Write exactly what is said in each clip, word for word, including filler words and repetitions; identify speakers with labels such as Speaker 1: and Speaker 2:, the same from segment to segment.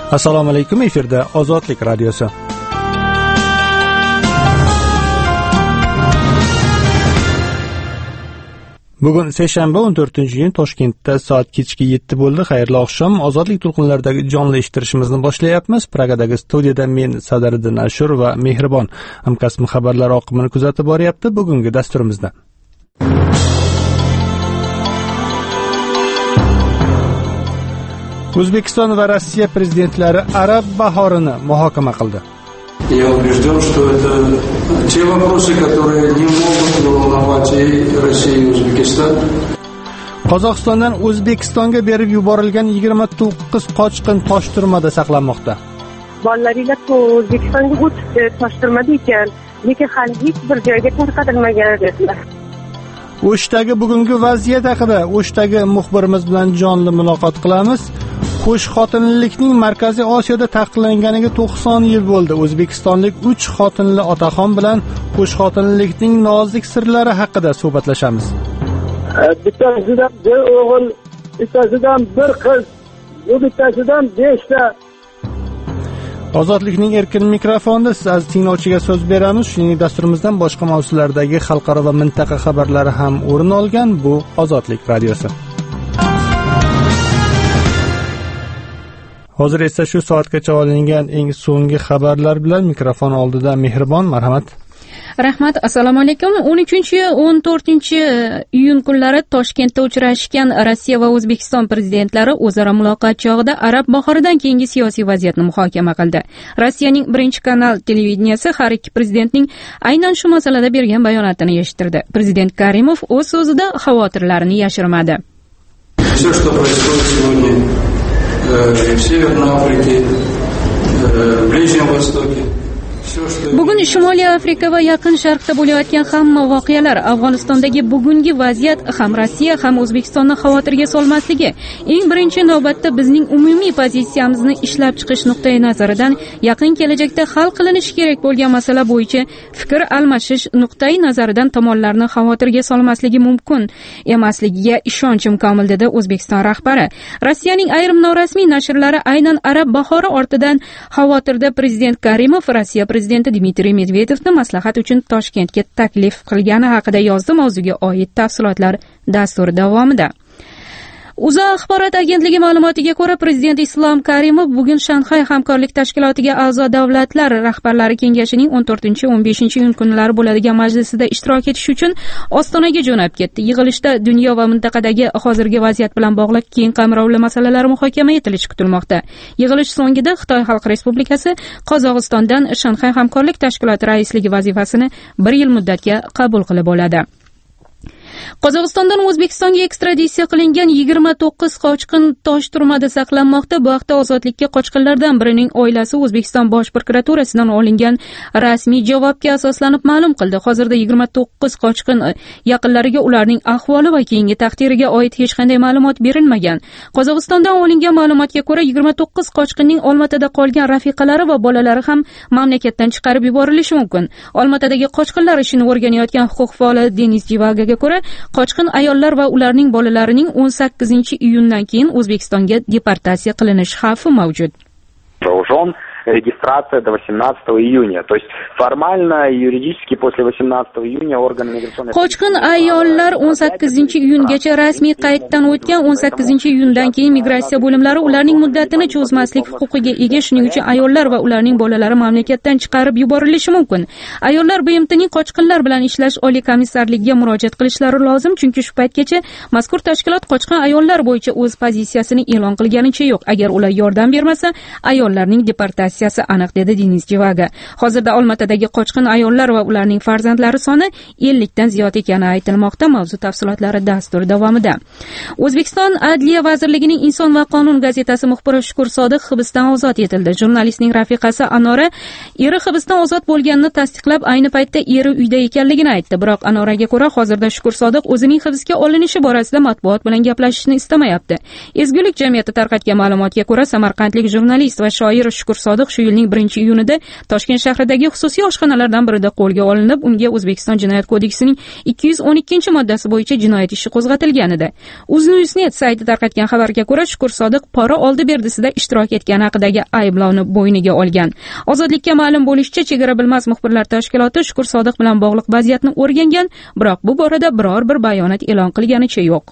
Speaker 1: Assalomu alaykum, efirda Ozodlik radiosi. Bugun seshanba o'n to'rtinchi iyun, Toshkentda soat kechki yetti bo'ldi. Xayrli oqshom. Ozodlik to'lqinlaridagi jonli eshittirishimizni boshlayapmiz. Pragadagi studiyada men Sadariddin Ashur va Mehribon hamkasbim xabarlar oqimini kuzatib boryapti. Bugungi dasturimizda O'zbekiston va Rossiya prezidentlari Arab bahorini muhokama qildi.
Speaker 2: Я убежден, что это те вопросы, которые не могут не волновать и Россию, и Узбекистан.
Speaker 1: Qozog'istondan O'zbekistonga berib yuborilgan yigirma to'qqiz qochqin Toshturmada saqlanmoqda.
Speaker 3: Bolalarga O'zbekistonga o'tib Toshturmada ekan, lekin hali hech bir joyga tarqatilmagan dedilar.
Speaker 1: O'shdagi bugungi vaziyat haqida O'shdagi muxbirimiz bilan jonli muloqot qilamiz. Qo'sh xotinlilikning Markaziy Osiyoda taqiqlanganiga to'qson yil bo'ldi. O'zbekistonlik uch xotinli otaxon bilan qo'sh xotinlilikning nozik sirlari haqida suhbatlashamiz.
Speaker 4: Bittasidan bir o'g'il, bittasidan bir qiz, bu bittasidan besh ta.
Speaker 1: Ozodlikning erkin mikrofonida siz aziz tinglovchiga so'z beramiz. Shuningdek, dasturimizdan boshqa mavzulardagi xalqaro va mintaqa xabarlari ham o'rin olgan. Bu Ozodlik radiosi. Hozir esa shu soatgacha olingan eng so'nggi xabarlar bilan mikrofon oldida Mehribon, marhamat.
Speaker 5: Rahmat, assalomu alaykum. o'n uchinchi o'n to'rtinchi iyun kunlari Toshkentda uchrashgan Rossiya va O'zbekiston prezidentlari o'zaro muloqot chog'ida Arab bahoridan keyingi siyosiy vaziyatni muhokama qildi. Rossiyaning birinchi kanal televideniyasi har ikki prezidentning aynan shu masalada bergan bayonotini eshittirdi. Prezident Karimov o'z so'zida xavotirlarini yashirmadi.
Speaker 2: Все, что происходит сегодня в Северной Африке, в Ближнем Востоке.
Speaker 5: Bugun Shimoliy Afrika va Yaqin Sharqda bo'layotgan hamma voqealar, Afg'onistondagi bugungi vaziyat ham Rossiya ham O'zbekistonni xavotirga solmasligi, eng birinchi navbatda bizning umumiy pozitsiyamizni ishlab chiqish nuqtai nazaridan yaqin kelajakda hal qilinishi kerak bo'lgan masala bo'yicha fikr almashish nuqtai nazaridan tomonlarni xavotirga solmasligi mumkin emasligiga ishonchim komil, dedi O'zbekiston rahbari. Rossiyaning ayrim norasmiy nashrlari aynan Arab bahori ortidan xavotirda. Prezident Karimov Rossiya prezidenti Dmitriy Medvedevni maslahat uchun Toshkentga taklif qilgani haqida yozdi. Mavzuga oid tafsilotlar dastur davomida. O'zA axborot agentligi ma'lumotiga ko'ra, prezident Islom Karimov bugun Shanxay hamkorlik tashkilotiga a'zo davlatlar rahbarlari kengashining o'n to'rtinchi o'n beshinchi iyun kunlari bo'ladigan majlisida ishtirok etish uchun Ostonaga jo'nab ketdi. Yig'ilishda dunyo va mintaqadagi hozirgi vaziyat bilan bog'liq keng qamrovli masalalar muhokama etilishi kutilmoqda. Yig'ilish so'ngida Xitoy Xalq Respublikasi Qozog'istondan Shanxay hamkorlik tashkiloti raisligi vazifasini bir yil muddatga qabul qilib oladi. Qozog'istondan O'zbekistonga ekstraditsiya qilingan yigirma to'qqiz qochqin Toshturmada saqlanmoqda. Bu haqda ozodlikka qochqinlardan birining oilasi O'zbekiston Bosh prokuraturasidan olingan rasmiy javobga asoslanib ma'lum qildi. Hozirda yigirma to'qqiz qochqin yaqinlariga ularning ahvoli va keyingi taqdiriga oid hech qanday ma'lumot berilmagan. Qozog'istondan olingan ma'lumotga ko'ra, yigirma to'qqiz qochqinning Olmaotada qolgan rafiqalari va bolalari ham mamlakatdan chiqarib yuborilishi mumkin. Olmaotadagi qochqinlar ishini o'rganayotgan huquq faoli Denis Jivagaga ko'ra, qochqin ayollar va ularning bolalarining o'n sakkizinchi iyundan keyin O'zbekistonga deportatsiya qilinish xavfi mavjud.
Speaker 6: Регистрация до восемнадцатого июня. То есть формально и юридически после восемнадцатого июня органы миграционной...
Speaker 5: Qochqin ayollar o'n sakkizinchi iyungacha rasmiy qayddan o'tgan. o'n sakkizinchi iyundan keyin migratsiya bo'limlari ularning muddatini cho'zmaslik huquqiga ega. Shuning uchun ayollar va ularning bolalari mamlakatdan chiqarib yuborilishi mumkin. Ayollar B M Tning qochqinlar bilan ishlash oliy komissarligiga murojaat qilishlari lozim, chunki shu paytgacha mazkur tashkilot qochqin ayollar bo'yicha o'z pozitsiyasini e'lon qilganicha yo'q. Agar ular yordam bermasa, ayollarning deportatsiyasi aniq, dedi Denis Jivaga. Hozirda Olmaotadagi qochqin ayollar va ularning farzandlari soni ellikdan ziyod ekani aytilmoqda. Mavzu tafsilotlari dastur davomida. O'zbekiston Adliya vazirligining Inson va qonun gazetasi muxbiri Shukur Sodiq hibsdan ozod etildi. Jurnalistning rafiqasi Anora eri hibsdan ozod bo'lganini tasdiqlab, ayni paytda eri uyda ekanligini aytdi. Biroq Anoraga ko'ra, hozirda Shukur Sodiq o'zining hibsga olinishi borasida matbuot bilan gaplashishni istamayapti. Ezgulik jamiyati tarqatgan ma'lumotga ko'ra, samarqandlik jurnalist va shoir Shukur Sodiq Sodiq shu yilning birinchi iyunida Toshkent shahridagi xususiy oshxonalardan birida qo'lga olinib, unga O'zbekiston Jinoyat kodeksining ikki yuz o'n ikkinchi moddasi bo'yicha jinoyat ishi qo'zg'atilgan edi. Uznewsnet sayti tarqatgan xabarga ko'ra, Shukur Sodiq pora oldi berdisida ishtirok etgani haqidagi ayblovni bo'yniga olgan. Ozodlikka ma'lum bo'lishicha, Chegara bilmas muxbirlar tashkiloti Shukur Sodiq bilan bog'liq vaziyatni o'rgangan, biroq bu borada biror bir bayonot e'lon qilganicha yo'q.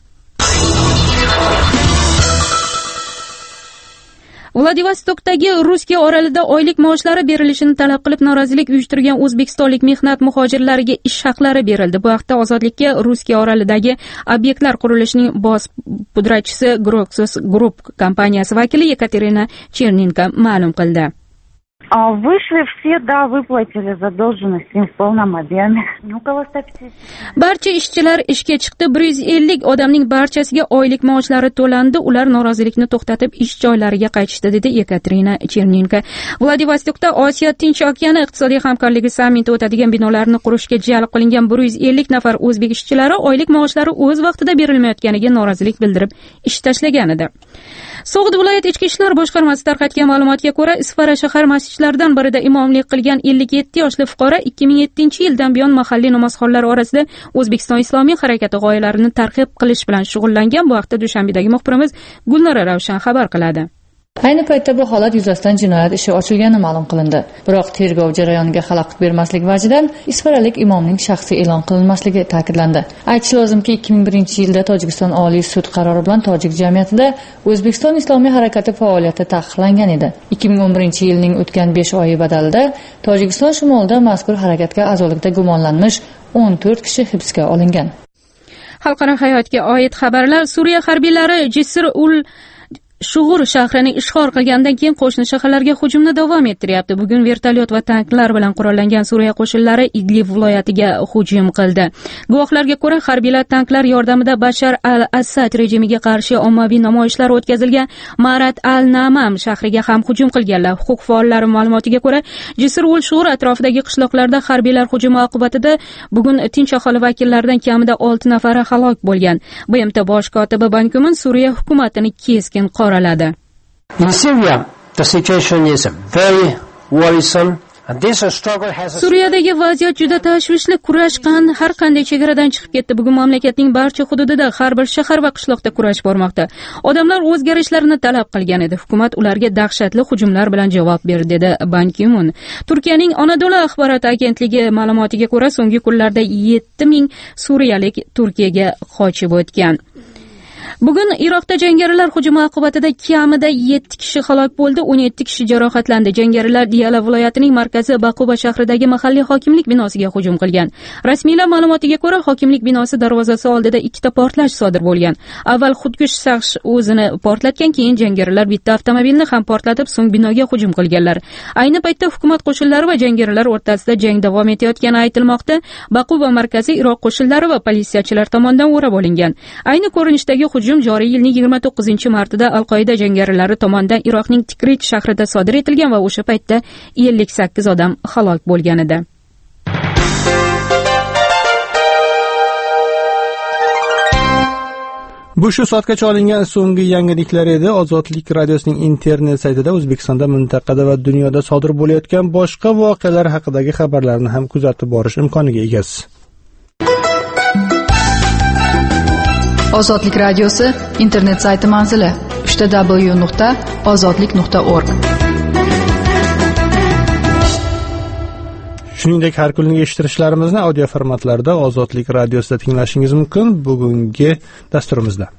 Speaker 5: Vladivostokdagi Ruskiya orolida oylik maoshlari berilishini talab qilib norozilik uyushtirgan o'zbekistonlik mehnat muhojirlariga ish haqlari berildi. Bu haqda Ozodlikka Ruskiya orolidagi obyektlar qurilishining bosh pudratchisi Groxus Group kompaniyasi vakili Yekaterina Chernenko ma'lum qildi.
Speaker 7: Вышли все, да, выплатили задолженность им в полном объеме. У кого сто пятьдесят.
Speaker 5: Barcha ishchilar ishga chiqdi. bir yuz ellik odamning barchasiga oylik maoshlari to'landi. Ular norozilikni to'xtatib ish joylariga qaytishdi, dedi Yekaterina Chernenko. Vladivostokda Osiyo Tinch okeani iqtisodiy hamkorligi sammiti o'tadigan binolarni qurishga jalb qilingan bir yuz ellik nafar o'zbek ishchilari oylik maoshlari o'z vaqtida berilmayotganiga norozilik bildirib ish tashlagan edi. So'g'd viloyat ichki ishlar boshqarmasi tarqatgan ma'lumotga ko'ra, Isfara shahar masjidlaridan birida imomlik qilgan ellik yetti yoshli fuqaro ikki ming yettinchi yildan buyon mahalliy namozxonlar orasida O'zbekiston Islomiy harakati g'oyalarini targ'ib qilish bilan shug'ullangan. Bu haqda Dushanbedagi muxbirimiz Gulnora Ravshan xabar qiladi.
Speaker 8: Ayni paytda bu holat yuzasidan jinoyat ishi ochilgani ma'lum qilindi. Biroq tergov jarayoniga xalaqit bermaslik vajidan isfaralik imomning shaxsi e'lon qilinmasligi ta'kidlandi. Aytish lozimki, ikki ming birinchi yilda Tojikiston Oliy sud qarori bilan tojik jamiyatida O'zbekiston Islomiy harakati faoliyati taqiqlangan edi. ikki ming o'n birinchi yilning o'tgan besh oyi badalida Tojikiston shimolida mazkur harakatga a'zolikda gumonlanmish o'n to'rt kishi hibsga olingan.
Speaker 5: Xalqaro hayotga oid xabarlar. Suriya harbiylari Jisr ul Shug'ur shahrini ishg'ol qilgandan keyin qo'shni shaharlarga hujumni davom ettiryapti. Bugun vertolyot va tanklar bilan qurollangan Suriya qo'shinlari Idlib viloyatiga hujum qildi. Guvohlarga ko'ra, harbiylar tanklar yordamida Bashar al-Assad rejimiga qarshi ommaviy namoyishlar o'tkazilgan Marat al-Namam shahriga ham hujum qilganlar. Huquq faollari ma'lumotiga ko'ra, Jisr ul Shug'ur atrofidagi qishloqlarda harbiylar hujumi oqibatida bugun tinch aholi vakillaridan kamida olti nafari halok bo'lgan. B M T bosh kotibi Ban Ki-moon Suriya hukumatini keskin qoraladi.
Speaker 9: In Syria, the situation is very worrisome.
Speaker 5: Suriyadagi vaziyat juda tashvishli. Kurash qan har qanday chegaradan chiqib ketdi. Bugun mamlakatning barcha hududida, har bir shahar va qishloqda kurash bormoqda. Odamlar o'zgarishlarni talab qilgan edi. Hukumat ularga dahshatli hujumlar bilan javob berdi, dedi Ban Ki-moon. Turkiyaning Anadolu axborot agentligi ma'lumotiga ko'ra, so'nggi kunlarda yetti ming suriyalik Turkiyaga qochib o'tgan. Bugun Iroqda jangarilar hujumi oqibatida kamida yetti kishi halok bo'ldi, o'n yetti kishi jarohatlandi. Jangarilar Diyala viloyatining markazi Baquba shahridagi mahalliy hokimlik binosiga hujum qilgan. Rasmiylar ma'lumotiga ko'ra, hokimlik binosi darvozasi oldida ikkita portlash sodir bo'lgan. Avval xudkush shaxs o'zini portlatgan, keyin jangarilar bitta avtomobilni ham portlatib, so'ng binoga hujum qilganlar. Ayni paytda hukumat qo'shinlari va jangarilar o'rtasida jang davom etayotgani aytilmoqda. Baquba markazi Iroq qo'shinlari va politsiyachilar tomonidan o'rab olingan. Ayni ko'rinishdagi hujum joriy yilning yigirma to'qqizinchi martida Al-Qoida jangarilari tomonidan Iroqning Tikrit shahrida sodir etilgan va o'sha paytda ellik sakkiz odam halok bo'lgan edi.
Speaker 1: Bu shu soatgacha olingan so'nggi yangiliklar edi. Ozodlik radiosining internet saytida O'zbekistonda, mintaqada va dunyoda sodir bo'layotgan boshqa voqealar haqidagi xabarlarni ham kuzatib borish imkoniga egasiz.
Speaker 10: Ozodlik radiosi internet sayti manzili w w w nuqta ozodlik nuqta org.
Speaker 1: Shuningdek, har kunlik eshittirishlarimizni audio formatlarda Ozodlik radiosida tinglashingiz mumkin. Bugungi dasturimizda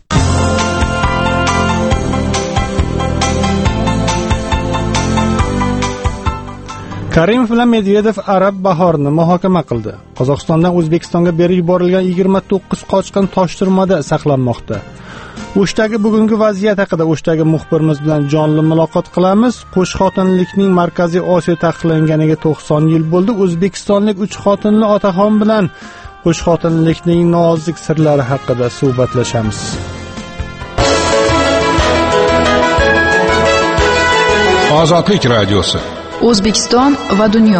Speaker 1: Karimov bilan Medvedev arab bahorini muhokama qildi. Qozog'istondan O'zbekistonga berib yuborilgan yigirma to'qqiz qochqin Toshturmada saqlanmoqda. O'shdagi bugungi vaziyat haqida O'shdagi muxbirimiz bilan jonli muloqot qilamiz. Qo'shxotinlikning Markaziy Osiyo taqiqlanganiga to'qson yil bo'ldi. O'zbekistonlik uch xotinli otaxon bilan qo'shxotinlikning nozik sirlari haqida suhbatlashamiz.
Speaker 11: Ozodlik radiosi.
Speaker 10: O'zbekiston va dunyo.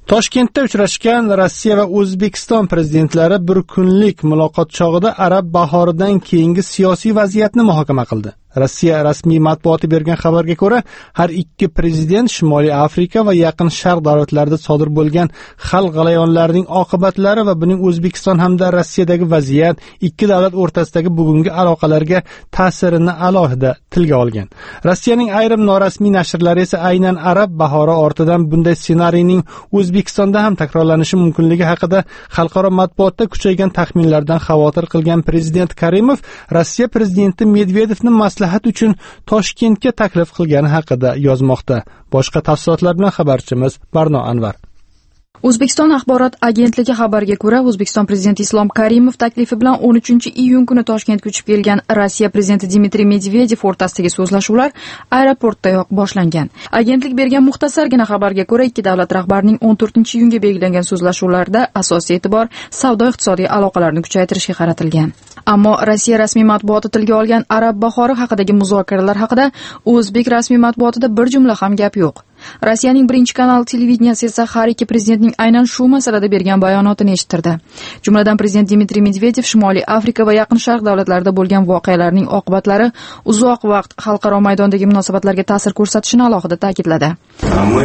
Speaker 1: Toshkentda uchrashgan Rossiya va O'zbekiston prezidentlari bir kunlik muloqot chog'ida arab bahoridan keyingi siyosiy vaziyatni muhokama qildi. Rossiya rasmiy matbuoti bergan xabarga ko'ra, har ikki prezident Shimoliy Afrika va Yaqin Sharq davlatlarida sodir bo'lgan xalq g'alayonlarining oqibatlari va buning O'zbekiston hamda Rossiyadagi vaziyat, ikki davlat o'rtasidagi bugungi aloqalarga ta'sirini alohida tilga olgan. Rossiyaning ayrim norasmiy nashrlari esa aynan arab bahori ortidan bunday ssenariyning O'zbekistonda ham takrorlanishi mumkinligi haqida xalqaro matbuotda kuchaygan taxminlardan xavotir qilgan prezident Karimov Rossiya prezidenti Medvedevni maslahat uchun Toshkentga taklif qilgani haqida yozmoqda. Boshqa tafsilotlar bilan xabarchimiz Barno Anvar.
Speaker 10: O'zbekiston axborot agentligi xabariga ko'ra, O'zbekiston prezidenti Islom Karimov taklifi bilan o'n uchinchi iyun kuni Toshkentga uchib kelgan Rossiya prezidenti Dmitriy Medvedev o'rtasidagi so'zlashuvlar aeroportdayoq boshlangan. Agentlik bergan muxtasargina xabarga ko'ra, ikki davlat rahbarining o'n to'rtinchi iyunga belgilangan so'zlashuvlarda asosiy e'tibor savdo-iqtisodiy aloqalarni kuchaytirishga qaratilgan. Ammo Rossiya rasmiy matbuoti tilga olgan arab bahori haqidagi muzokaralar haqida o'zbek rasmiy matbuotida bir jumla ham gap yo'q. Rossiyaning birinchi kanal televideniyasi esa har ikki prezidentning aynan shu masalada bergan bayonotini eshittirdi. Jumladan prezident Dmitriy Medvedev Shimoliy Afrika va Yaqin Sharq davlatlarida bo'lgan voqealarning oqibatlari uzoq vaqt xalqaro maydondagi munosabatlarga ta'sir ko'rsatishini alohida ta'kidladi.
Speaker 12: Мы,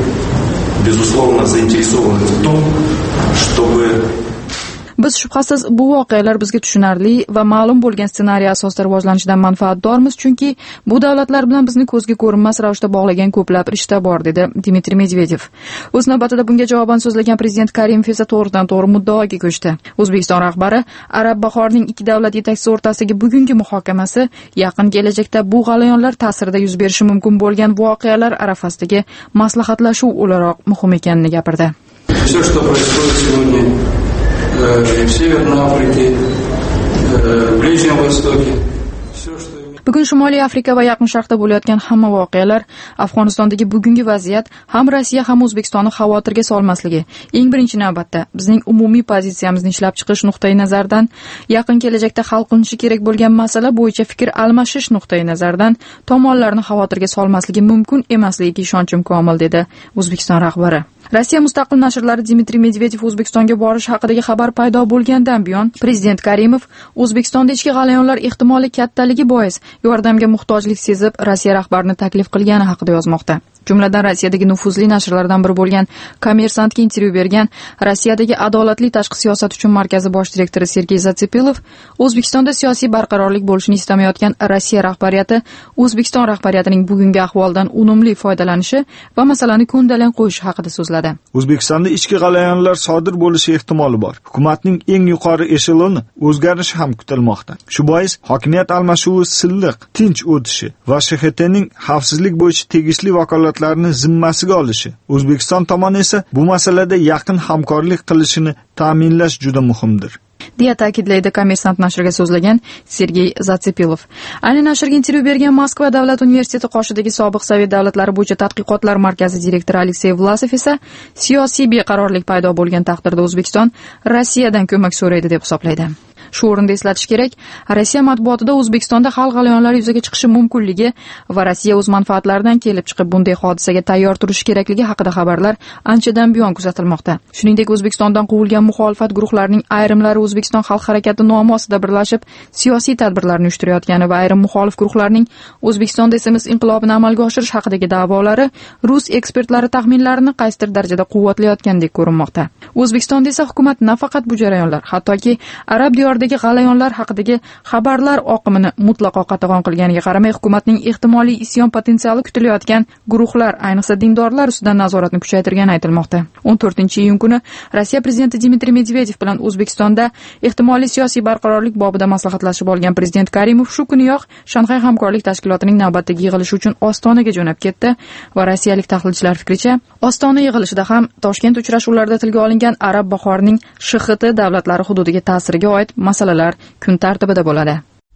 Speaker 12: безусловно, заинтересованы в том, чтобы
Speaker 10: Biz shubhasiz bu voqealar bizga tushunarli va ma'lum bo'lgan ssenariy asosida rivojlanishidan manfaatdormiz, chunki bu davlatlar bilan bizni ko'zga ko'rinmas ravishda bog'lagan ko'plab rishta bor, dedi Dmitriy Medvedev. O'z navbatida bunga javoban so'zlagan prezident Karimov esa to'g'ridan-to'g'ri muddaoga ko'chdi. O'zbekiston rahbari arab bahorining ikki davlat yetakchisi o'rtasidagi bugungi muhokamasi yaqin kelajakda bu g'alayonlar ta'sirida yuz berishi mumkin bo'lgan voqealar arafasidagi maslahatlashuv o'laroq muhim ekanini gapirdi.
Speaker 2: Все, что происходит сегодня в Северной Африке, в Ближнем Востоке.
Speaker 10: Bugun Shimoliy Afrika va Yaqin Sharqda bo'layotgan hamma voqealar, Afg'onistondagi bugungi vaziyat ham Rossiya ham O'zbekistonni xavotirga solmasligi, eng birinchi navbatda bizning umumiy pozitsiyamizni ishlab chiqish nuqtai nazaridan, yaqin kelajakda hal qilinishi kerak bo'lgan masala bo'yicha fikr almashish nuqtai nazaridan tomonlarni xavotirga solmasligi mumkin emasligiga ishonchim komil, dedi O'zbekiston rahbari. Rossiya mustaqil nashrlari Dmitriy Medvedev O'zbekistonga borish haqidagi xabar paydo bo'lgandan buyon prezident Karimov O'zbekistonda ichki g'alayonlar ehtimoli kattaligi bois yordamga muhtojlik sezib Rossiya rahbarini taklif qilgani haqida yozmoqda. Jumladan Rossiyadagi nufuzli nashrlardan biri bo'lgan Kommersantga intervyu bergan Rossiyadagi adolatli tashqi siyosat uchun markazi bosh direktori Sergey Zatsepilov O'zbekistonda siyosiy barqarorlik bo'lishini istamayotgan Rossiya rahbariyati O'zbekiston rahbariyatining bugungi ahvoldan unumli foydalanishi va masalani ko'ndalang qo'yish haqida so'zladi.
Speaker 13: O'zbekistonda ichki g'alayonlar sodir bo'lishi ehtimoli bor. Hukumatning eng yuqori esheloni o'zgarishi ham kutilmoqda. Shu bois hokimiyat almashuvi silliq, tinch o'tishi va S H T'ning xavfsizlik bo'yicha tegishli vakolatlarni zimmasiga olishi, O'zbekiston tomoni esa bu masalada yaqin hamkorlik qilishini ta'minlash juda muhimdir,
Speaker 10: deya ta'kidlaydi Kommersant nashriga so'zlagan Sergey Zatsepilov. Ayni nashrga intervyu bergan Moskva davlat universiteti qoshidagi sobiq Sovet davlatlari bo'yicha tadqiqotlar markazi direktori Aleksey Vlasov esa siyosiy beqarorlik paydo bo'lgan taqdirda O'zbekiston Rossiyadan ko'mak so'raydi deb hisoblaydi. Shu o'rinda eslatish kerak, Rossiya matbuotida O'zbekistonda xalq g'alayonlari yuzaga chiqishi mumkinligi va Rossiya o'z manfaatlaridan kelib chiqib bunday hodisaga tayyor turishi kerakligi haqida xabarlar anchadan buyon kuzatilmoqda. Shuningdek, O'zbekistondan quvilgan muxolifat guruhlarining ayrimlari O'zbekiston xalq harakati nomi ostida birlashib siyosiy tadbirlarni uyushtirayotgani va ayrim muxolif guruhlarning O'zbekistonda semiz inqilobini amalga oshirish haqidagi da'volari rus ekspertlari taxminlarini qaysidir darajada quvvatlayotgandek ko'rinmoqda. O'zbekistonda esa hukumat nafaqat bu jarayonlar, hattoki arab diyordagi g'alayonlar haqidagi xabarlar oqimini mutlaqo qatag'on qilganiga qaramay, hukumatning ehtimoliy isyon potensiali kutilayotgan guruhlar, ayniqsa dindorlar ustidan nazoratni kuchaytirgani aytilmoqda. o'n to'rtinchi iyun kuni Rossiya prezidenti Dmitriy Medvedev bilan O'zbekistonda ehtimoliy siyosiy barqarorlik bobida maslahatlashib olgan prezident Karimov shu kuniyoq Shanxay hamkorlik tashkilotining navbatdagi yig'ilishi uchun Ostonaga jo'nab ketdi va rossiyalik tahlilchilar fikricha, Ostona yig'ilishida ham Toshkent uchrashuvlarida tilga olingan arab bahorining S H T davlatlari hududiga ta'siriga oid masalalar kun tartibida bo'ladi.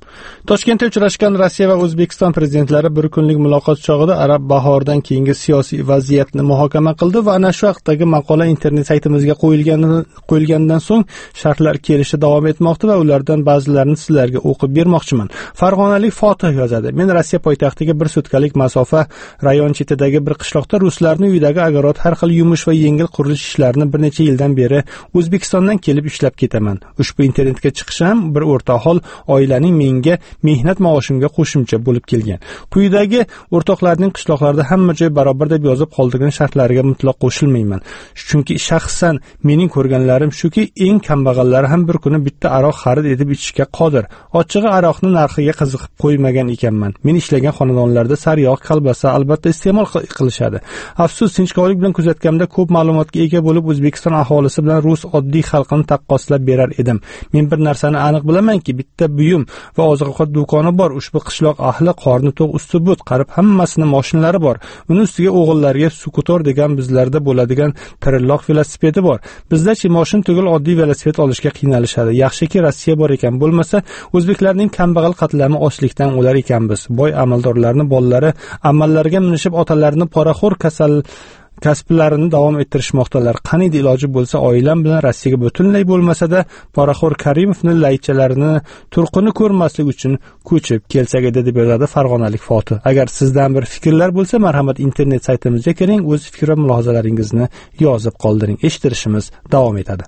Speaker 1: Toshkentda uchrashgan Rossiya va O'zbekiston prezidentlari bir kunlik muloqot chog'ida arab bahoridan keyingi siyosiy vaziyatni muhokama qildi va ana shu haqdagi maqola internet saytimizga qo'yilganidan qo'yilgandan so'ng sharhlar kelishi davom etmoqda va ulardan ba'zilarini sizlarga o'qib bermoqchiman. Farg'onalik Fotih yozadi: Men Rossiya poytaxtiga bir sutkalik masofa rayon chetidagi bir qishloqda ruslarning uyidagi agorod, har xil yumush va yengil qurilish ishlarini bir necha yildan beri O'zbekistondan kelib ishlab ketaman. Ushbu internetga chiqishim bir o'rta ahol oilaning menga mehnat maoshimga qo'shimcha bo'lib kelgan. Quyidagi o'rtoqlarning qishloqlarda hamma joy barobar deb yozib qoldirgan shartlariga mutlaq qo'shilmayman. Chunki shaxsan mening ko'rganlarim shuki, eng kambag'allari ham bir kuni bitta aroq xarid etib ichishga qodir. Ochig'i aroqni narxiga qiziqib qo'ymagan ekanman. Men ishlagan xonadonlarda sariyog', kolbasa albatta iste'mol qilishadi. Afsus, sinchkovlik bilan kuzatganimda ko'p ma'lumotga ega bo'lib, O'zbekiston aholisi bilan rus oddiy xalqini taqqoslab berar edim. Men bir narsani aniq bilamanki, bitta buyum va oziq-ovqat do'koni bor. Ushbu qishloq ahli qorni to'q, usti but, qarib hammasini mashinalari bor. Uni ustiga o'g'illariga skuter degan bizlarda bo'ladigan tirilloq velosipedi bor. Bizda-chi mashin tugul oddiy velosiped olishga qiynalishadi. Yaxshiki Rossiya bor ekan, bo'lmasa o'zbeklarning kambag'al qatlami ochlikdan o'lar ekanmiz. Boy amaldorlarning bolalari amallariga minishib otalarini poraxo'r kasal kasblarini davom ettirishmoqdalar. Qaniydi iloji bo'lsa oilam bilan Rossiyaga butunlay bo'lmasa-da poraxo'r Karimovning laychalarini turqini ko'rmaslik uchun ko'chib kelsak edi, deb yozadi farg'onalik Fotih. Agar sizdan bir fikrlar bo'lsa, marhamat internet saytimizga kiring, o'z fikr va mulohazalaringizni yozib qoldiring. Eshittirishimiz davom etadi.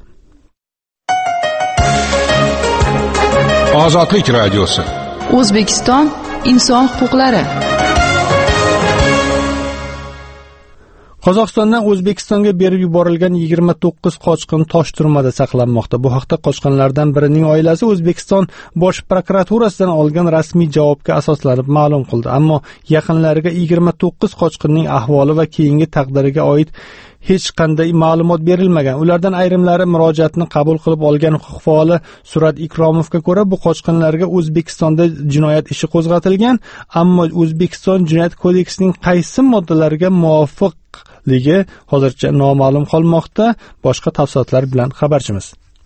Speaker 11: Ozodlik radiosi.
Speaker 10: O'zbekiston inson huquqlari.
Speaker 1: Qozog'istondan O'zbekistonga berib yuborilgan yigirma to'qqiz qochqin Toshturmada saqlanmoqda. Bu haqda qochqinlardan birining oilasi O'zbekiston Bosh prokuraturasidan olgan rasmiy javobga asoslanib ma'lum qildi. Ammo yaqinlariga yigirma to'qqiz qochqinning ahvoli va keyingi taqdiriga oid hech qanday ma'lumot berilmagan. Ulardan ayrimlari murojaatni qabul qilib olgan huquq faoli Surat Ikromovga ko'ra, bu qochqinlarga O'zbekistonda jinoyat ishi qo'zg'atilgan, ammo O'zbekiston Jinoyat kodeksining qaysi moddalariga muvofiq ligi hozircha noma'lum qolmoqda. Boshqa tafsilotlar bilan xabarchimiz.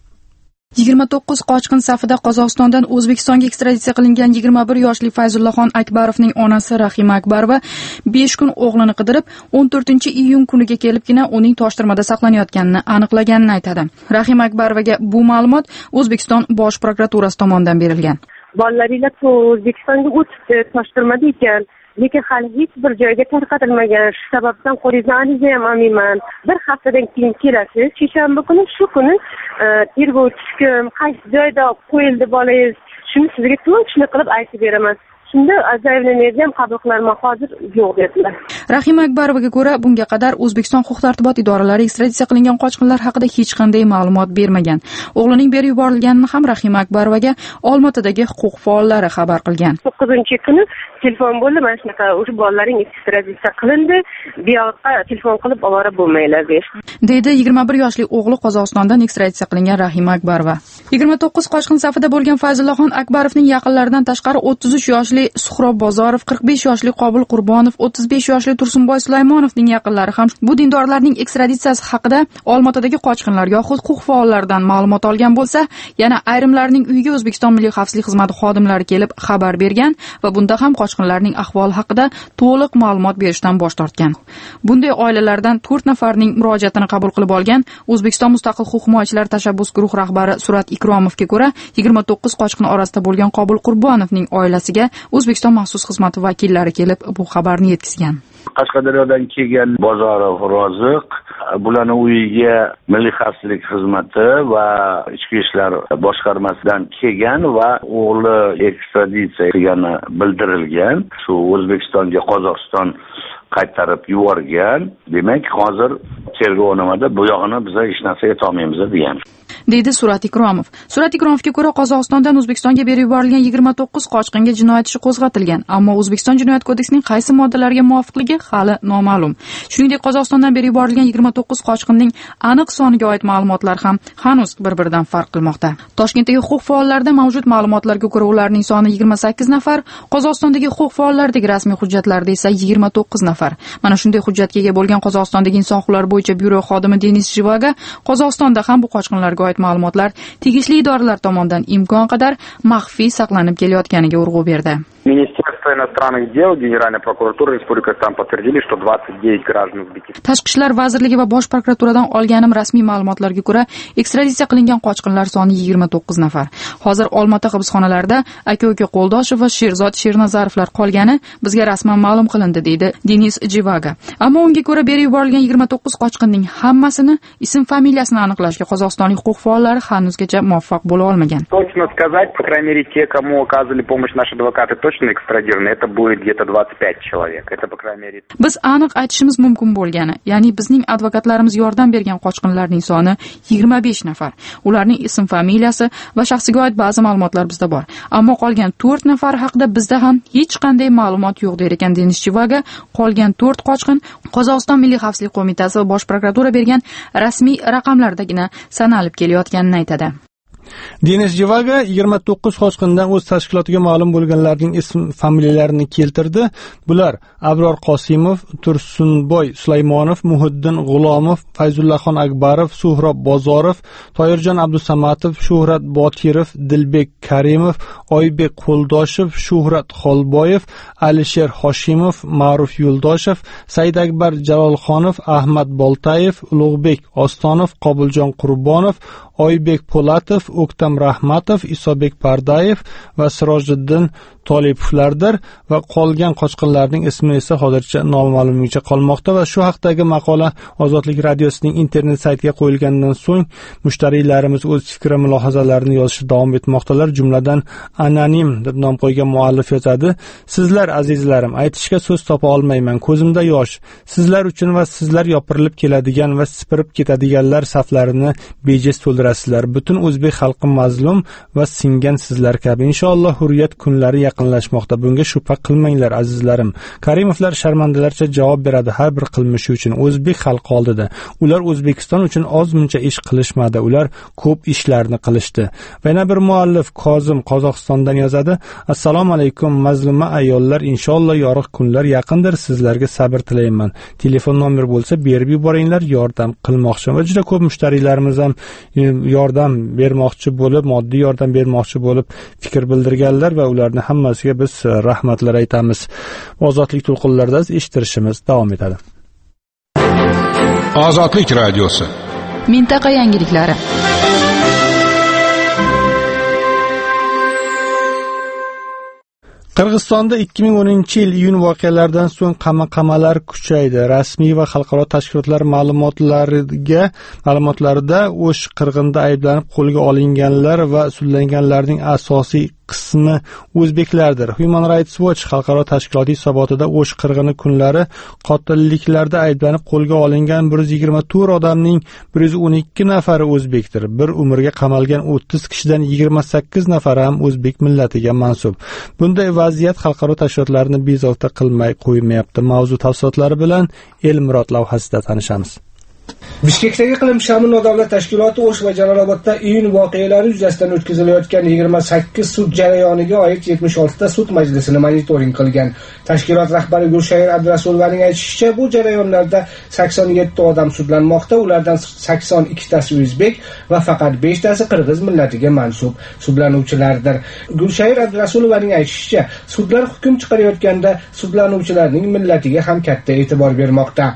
Speaker 10: yigirma to'qqiz qochqin safida Qozog'istondan O'zbekistonga ekstraditsiya qilingan yigirma bir yoshli Fayzullaxon Akbarovning onasi Rahima Akbarova besh kun o'g'lini qidirib, o'n to'rtinchi iyun kuniga kelibgina uning Toshturmada saqlanayotganini aniqlaganini aytadi. Rahima Akbarovaga bu ma'lumot O'zbekiston Bosh prokuraturasi tomonidan berilgan.
Speaker 3: Bolalaringlar O'zbekistonga o'tibdi, Toshturmada ekan. Lekin hali hech bir joyga tarqatilmagan. Shu sababdan qo'lingizni ariza ham olmayman. Bir haftadan keyin kelasiz. Seshanba kuni shu kuni tergovchi kim, qaysi joyda qo'yildi bolangiz, shuni sizga to'liq qilib aytib beraman. Shunda zaявленияni ham qabul qilaman, hozir yo'q dedilar.
Speaker 10: Rahima Akbarovaga ko'ra, bunga qadar O'zbekiston huquq-tartibot idoralari ekstraditsiya qilingan qochqinlar haqida hech qanday ma'lumot bermagan. O'g'lining berib yuborilganini ham Rahima Akbarovaga Olmaotadagi huquq faollari xabar qilgan.
Speaker 3: to'qqizinchi kuni telefon bo'ldi, mana shunaqa, o'sha bolalaring ekstraditsiya qilindi, bu yoqqa telefon qilib ovora bo'lmanglar deydi.
Speaker 10: deydi yigirma bir yoshli o'g'li Qozog'istondan ekstraditsiya qilingan Rahima Akbarova. yigirma to'qqiz qochqin safida bo'lgan Fayzullaxon Akbarovning yaqinlaridan tashqari o'ttiz uch yoshli Suhrob Bozorov, qirq besh yoshli Qobil Qurbonov, o'ttiz besh yoshli Tursunboy Sulaymonovning yaqinlari ham bu dindorlarning ekstraditsiyasi haqida Olmaotadagi qochqinlar yoxud huquq faollaridan ma'lumot olgan bo'lsa, yana ayrimlarning uyiga O'zbekiston Milliy xavfsizlik xizmati xodimlari kelib xabar bergan va bunda ham qochqinlarning ahvoli haqida to'liq ma'lumot berishdan bosh tortgan. Bunday oilalardan to'rt nafarning murojaatini qabul qilib olgan O'zbekiston Mustaqil huquq himoyachilar tashabbus guruh rahbari Surat Ikromovga ko'ra, yigirma to'qqiz qochqin orasida bo'lgan Qobil Qurbonovning oilasiga O'zbekiston maxsus xizmati vakillari kelib bu xabarni yetkazgan.
Speaker 14: Qashqadaryodan kelgan Bozorov Roziq, bularning uyiga Milliy xavfsizlik xizmati va ichki ishlar boshqarmasidan kelgan va o'g'li ekstraditsiya qilgani bildirilgan. Shu O'zbekistonga Qozog'iston qaytarib yuborgan. Demak, hozir tergov nimada bu yog'ini biz hech narsa eta olmaymiz degan.
Speaker 10: deydi Surat Ikromov. Surat Ikromovga ko'ra, Qozog'istondan O'zbekistonga berib yuborilgan yigirma to'qqiz qochqinga jinoyat ishi qo'zg'atilgan, ammo O'zbekiston Jinoyat kodeksining qaysi moddalariga muvofiqligi hali noma'lum. Shuningdek, Qozog'istondan berib yuborilgan yigirma to'qqiz qochqinning aniq soniga oid ma'lumotlar ham hanuz bir-biridan farq qilmoqda. Toshkentdagi huquq faollarida mavjud ma'lumotlarga ko'ra, ularning soni yigirma sakkiz nafar, Qozog'istondagi huquq faollardagi rasmiy hujjatlarda esa yigirma to'qqiz nafar. nafar. Mana shunday hujjatga ega bo'lgan Qozog'istondagi inson huquqlari bo'yicha byuro xodimi Denis Jivaga Qozog'istonda ham bu qochqinlarga oid ma'lumotlar tegishli idoralar tomonidan imkon qadar maxfiy saqlanib kelayotganiga urg'u berdi.
Speaker 6: Министерство иностранных дел, Генеральная прокуратура Республики Казахстан подтвердили, что двадцать девять граждан Узбекистана.
Speaker 10: Tashqi ishlar vazirligi va bosh prokuraturadan olganim rasmiy ma'lumotlarga ko'ra, ekstraditsiya qilingan qochqinlar soni yigirma to'qqiz nafar. Hozir Olmaota hibsxonalarida aka-uka Qo'ldoshev va Sherzod Shernazarovlar qolgani bizga rasman ma'lum qilindi, deydi Denis Jivaga. Ammo unga ko'ra berib yuborilgan yigirma to'qqiz qochqinning hammasini ism familiyasini aniqlashga qozog'istonlik huquq faollari hanuzgacha muvaffaq bo'la olmagan.
Speaker 6: Точно сказать, по крайней мере, те, кому оказывали помощь наши адвокаты, точно экстрадированы. Это будет где-то двадцать пять человек. Это, по крайней мере.
Speaker 10: Biz aniq aytishimiz mumkin bo'lgani, ya'ni bizning advokatlarimiz yordam bergan qochqinlarning soni yigirma besh nafar. Ularning ism familiyasi va shaxsiga oid ba'zi ma'lumotlar bizda bor. Ammo qolgan to'rt nafar haqida bizda ham hech qanday ma'lumot yo'q, der ekan Denis Jivaga. Qolgan to'rt qochqin Qozog'iston Milliy xavfsizlik qo'mitasi va bosh prokuratura bergan rasmiy raqamlardagina sanalib kelayotganini aytadi.
Speaker 1: Denis Jivaga yigirma to'qqiz qochqindan o'z tashkilotiga ma'lum bo'lganlarning ism familiyalarini keltirdi. Bular Abror Qosimov, Tursunboy Sulaymonov, Muhiddin G'ulomov, Fayzullaxon Akbarov, Suhrob Bozorov, Toyirjon Abdusamatov, Shuhrat Botirov, Dilbek Karimov, Oybek Qo'ldoshev, Shuhrat Xolboyev, Alisher Hoshimov, Ma'ruf Yo'ldoshev, Saidakbar Jalolxonov, Ahmad Boltayev, Ulug'bek Ostonov, Qobuljon Qurbonov, Oybek Po'latov, O'ktam Rahmatov, Isobek Pardayev va Sirojiddin Tolipovlardir va qolgan qochqinlarning ismi esa hozircha noma'lumligicha qolmoqda va shu haqdagi maqola Ozodlik radiosining internet saytiga qo'yilgandan so'ng mushtariylarimiz o'z fikr va mulohazalarini yozishda davom etmoqdalar. Jumladan anonim deb nom qo'ygan muallif yozadi: "Sizlar azizlarim, aytishga so'z topa olmayman, ko'zimda yosh. Sizlar uchun va sizlar yopirilib keladigan va sipirib ketadiganlar saflarini bejiz to'ldirasizlar. Butun o'zbek xalqi mazlum va singan sizlar kabi. Inshaalloh hurriyat kunlari yaqinlashmoqda. Bunga shubha qilmanglar azizlarim. Karimovlar sharmandalarcha javob beradi har bir qilmishi uchun o'zbek xalqi oldida. Ular O'zbekiston uchun ozmuncha ish qilishmadi, ular ko'p ishlarni qilishdi." Va yana bir muallif Kozim Qozog'istondan yozadi: "Assalomu alaykum mazluma ayollar, inshaalloh yorug' kunlar yaqindir. Sizlarga sabr tilayman. Telefon nomer bo'lsa berib yuboringlar, yordam qilmoqchi." Va juda ko'p mushtariylarimiz ham yordam bermoqchi bo'lib, moddiy yordam bermoqchi bo'lib fikr bildirganlar va ularni hammasiga biz rahmatlar aytamiz. Ozodlik to'lqinlarida eshittirishimiz davom etadi.
Speaker 11: Ozodlik radiosi.
Speaker 10: Mintaqa yangiliklari.
Speaker 1: Qirg'izistonda ikki ming o'ninchi yil iyun voqealaridan so'ng qamoqamalar kuchaydi. Rasmiy va xalqaro tashkilotlar ma'lumotlariga ma'lumotlarida O'sh qirg'inida ayblanib qo'lga olinganlar va sudlanganlarning asosiy qismi o'zbeklardir. Human Rights Watch xalqaro tashkiloti hisobotida O'sh qirg'ini kunlari qotilliklarda ayblanib qo'lga olingan bir yuz yigirma to'rt odamning bir yuz o'n ikki nafari o'zbekdir. Bir umrga qamalgan o'ttiz kishidan yigirma sakkiz nafari ham o'zbek millatiga mansub. Bunday vaziyat xalqaro tashkilotlarni bezovta qilmay qo'ymayapti. Mavzu tafsilotlari bilan Elmurod lavhasida tanishamiz.
Speaker 15: Bishkekdagi iqlim shami nodavlat tashkiloti O'sh va Jalolobodda iyun voqealari yuzasidan o'tkazilayotgan yigirma sakkiz sud jarayoniga oid yetmish olti ta sud majlisini monitoring qilgan. Tashkilot rahbari Gulshayr Abdurasulovaning aytishicha, bu jarayonlarda sakson yetti odam sudlanmoqda, ulardan sakson ikki tasi o'zbek va faqat besh tasi qirg'iz millatiga mansub sudlanuvchilardir. Gulshayr Abdurasulovaning aytishicha, sudlar hukm chiqarayotganda sudlanuvchilarning millatiga ham katta e'tibor bermoqda.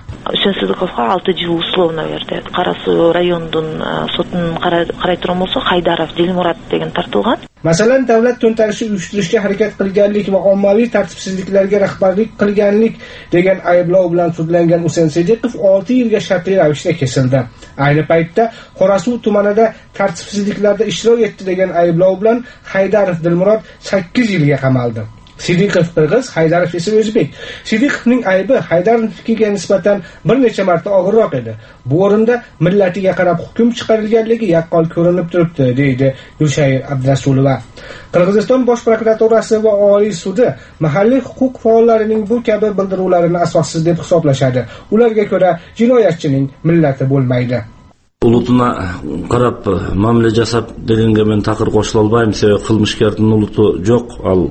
Speaker 16: olti yil условно berdi. Qarasuv rayonidan sudning qaray turgan bo'lsa, Haydarov Dilmurod degan tartilgan.
Speaker 15: Masalan, davlat to'ntarishi uyushtirishga harakat qilganlik va ommaviy tartibsizliklarga rahbarlik qilganlik degan ayblov bilan sudlangan Husayn Sidiqov olti yilga shartli ravishda kesildi. Ayni paytda Qorasuv tumanida tartibsizliklarda ishtirok etdi degan ayblov bilan Haydarov Dilmurod sakkiz yilga qamaldi. Sidiqov qirg'iz, Haydarov esa o'zbek. Sidiqovning aybi Haydarovga nisbatan bir necha marta og'irroq edi. Bu o'rinda millatiga qarab hukm chiqarilganligi yaqqol ko'rinib turibdi, deydi Gulshayr Abdurasulova. Qirg'iziston bosh prokuraturasi va Oliy sudi mahalliy huquq faollarining bu kabi bildiruvlarini asossiz deb hisoblashadi. Ularga ko'ra jinoyatchining millati bo'lmaydi.
Speaker 17: Ulutuna qarab ma'mila jasab deganga men taqir qo'shila olmayman, sebebi qilmishkarning uluti yo'q. Al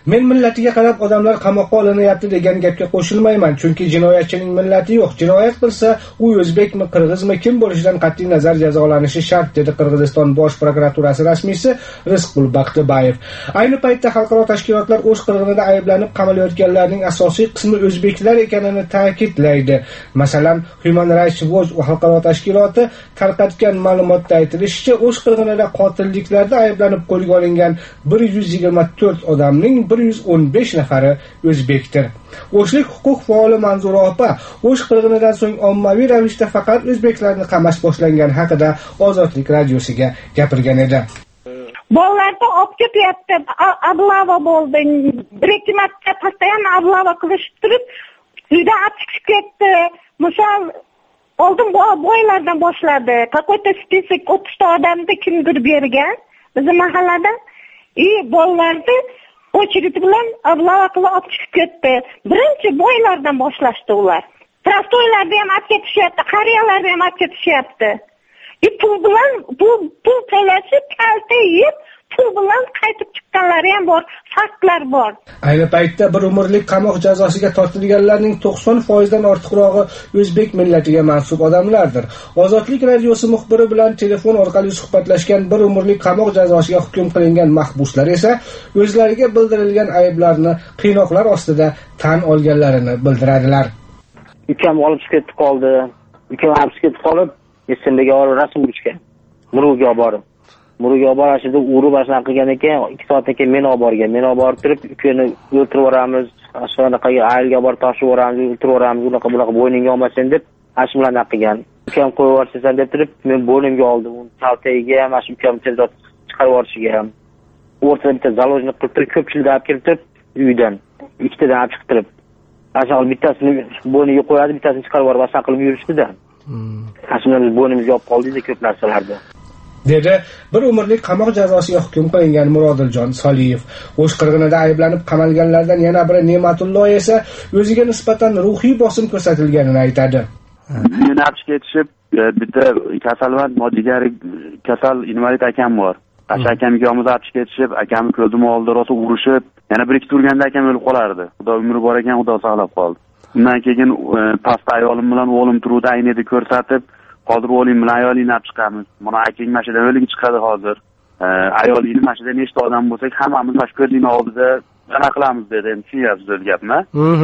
Speaker 15: Men millatiga qarab odamlar qamoqqa olinyapti degan gapga qo'shilmayman, chunki jinoyatchining millati yo'q. Jinoyat qilsa, u o'zbekmi, qirg'izmi, kim bo'lishidan qat'iy nazar jazolanishi shart, dedi Qirg'iziston bosh prokuraturasi rasmiysi Rizqul Baxtibayev. Ayni paytda xalqaro tashkilotlar o'sh qirg'inida ayblanib qamalayotganlarning asosiy qismi o'zbeklar ekanini ta'kidlaydi. Masalan, Human Rights Watch xalqaro tashkiloti tarqatgan ma'lumotda aytilishicha, o'sh qirg'inida qotilliklarda ayblanib qo'lga olingan bir yuz yigirma to'rt odamning bir yuz o'n besh nafari o'zbekdir. O'shlik huquq faoli Manzura opa o'sh qirg'inidan so'ng ommaviy ravishda faqat o'zbeklarni qamash boshlangan haqida Ozodlik radiosiga gapirgan edi.
Speaker 18: Bolalarda olib ketyapti, ablava bo'ldi. Bir-ikki marta postoyan ablava qilishib turib, uyda olib chiqib ketdi. Misol oldin boylardan boshladi. Какой-то список o'ttizta odamni kimdir bergan bizim mahallada. И bolalarni очередь bilan ablava qilib olib chiqib ketdi. Birinchi boylardan boshlashdi ular. Prostoylarni ham olib ketishyapti, qariyalarni ham olib ketishyapti. E pul bilan bu pul to'lashib, kalta yeb, pul bilan qaytib chiqqanlari ham bor, faktlar bor.
Speaker 15: Ayni paytda bir umrlik qamoq jazosiga tortilganlarning to'qson foiz dan ortiqrog'i o'zbek millatiga mansub odamlardir. Ozodlik radiosi muxbiri bilan telefon orqali suhbatlashgan bir umrlik qamoq jazosiga hukm qilingan mahbuslar esa o'zlariga bildirilgan ayblarni qiynoqlar ostida tan olganlarini bildiradilar.
Speaker 19: Ukam olib chiqib ketib qoldi. Ukam olib chiqib ketib qolib, Esimdagi olib rasm uchgan. Muruga olib borib. Muruga olib borishida urib ashna qilgan ekan, ikki soatdan keyin men olib borgan. Men olib borib turib, ukani o'ltirib yuboramiz, ashunaqaga ayilga borib tashib yuboramiz, o'ltirib yuboramiz, unaqa bunaqa bo'yningga olmasin deb ashmlarni qilgan. Ukam qo'yib yuborsan deb turib, men bo'ynimga oldim. Uni kaltagiga ham, ash ukam tezroq chiqarib yuborishiga ham. O'rtada bitta zaложник qilib turib, ko'pchilikni olib kelib turib, uydan ikkitadan olib chiqib turib, ashna bittasini bo'yniga qo'yadi, bittasini chiqarib yuborib ashna qilib yurishdi-da. Ashundan bo'ynimizga olib qoldi-da ko'p narsalarni.
Speaker 15: dedi bir umrlik qamoq jazosiga hukm qilingan Murodiljon Soliyev. O'sh qirg'inida ayblanib qamalganlardan yana biri Ne'matullo esa o'ziga nisbatan ruhiy bosim ko'rsatilganini aytadi.
Speaker 20: Meni olib ketishib, bitta kasalmand moddigar kasal invalid akam bor. Asha akamga olib ketishib, akamni ko'zim oldida rosa urishib, yana bir ikki turganda akam o'lib qolardi. Xudo umri bor ekan, Xudo saqlab qoldi. Undan keyin pastda ayolim bilan o'g'lim turuvdi, aynida ko'rsatib, hozir o'g'lim bilan ayolingni olib chiqamiz. Mana akang mashinadan o'ligi chiqadi hozir. Ayolingni mashinada nechta odam bo'lsak, hammamiz mana shu ko'zingni oldida qana qilamiz dedi. Endi tushunyapsiz o'z gapni.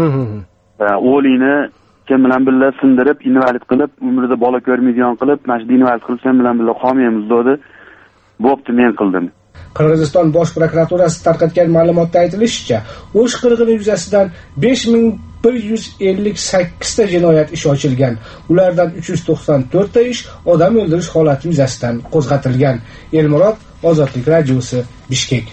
Speaker 20: O'g'lingni kim bilan birga sindirib, invalid qilib, umrida bola ko'rmaydigan qilib, mana shu invalid qilib sen bilan birga qolmaymiz dedi. Bo'pti, men qildim.
Speaker 15: Qirg'iziston bosh prokuraturasi tarqatgan ma'lumotda aytilishicha, o'sh qirg'ini yuzasidan besh ming bir yuz ellik sakkiz ta jinoyat ishi ochilgan. Ulardan uch yuz to'qson to'rt ta ish odam o'ldirish holati yuzasidan qo'zg'atilgan. Elmurod, Ozodlik radiosi, Bishkek.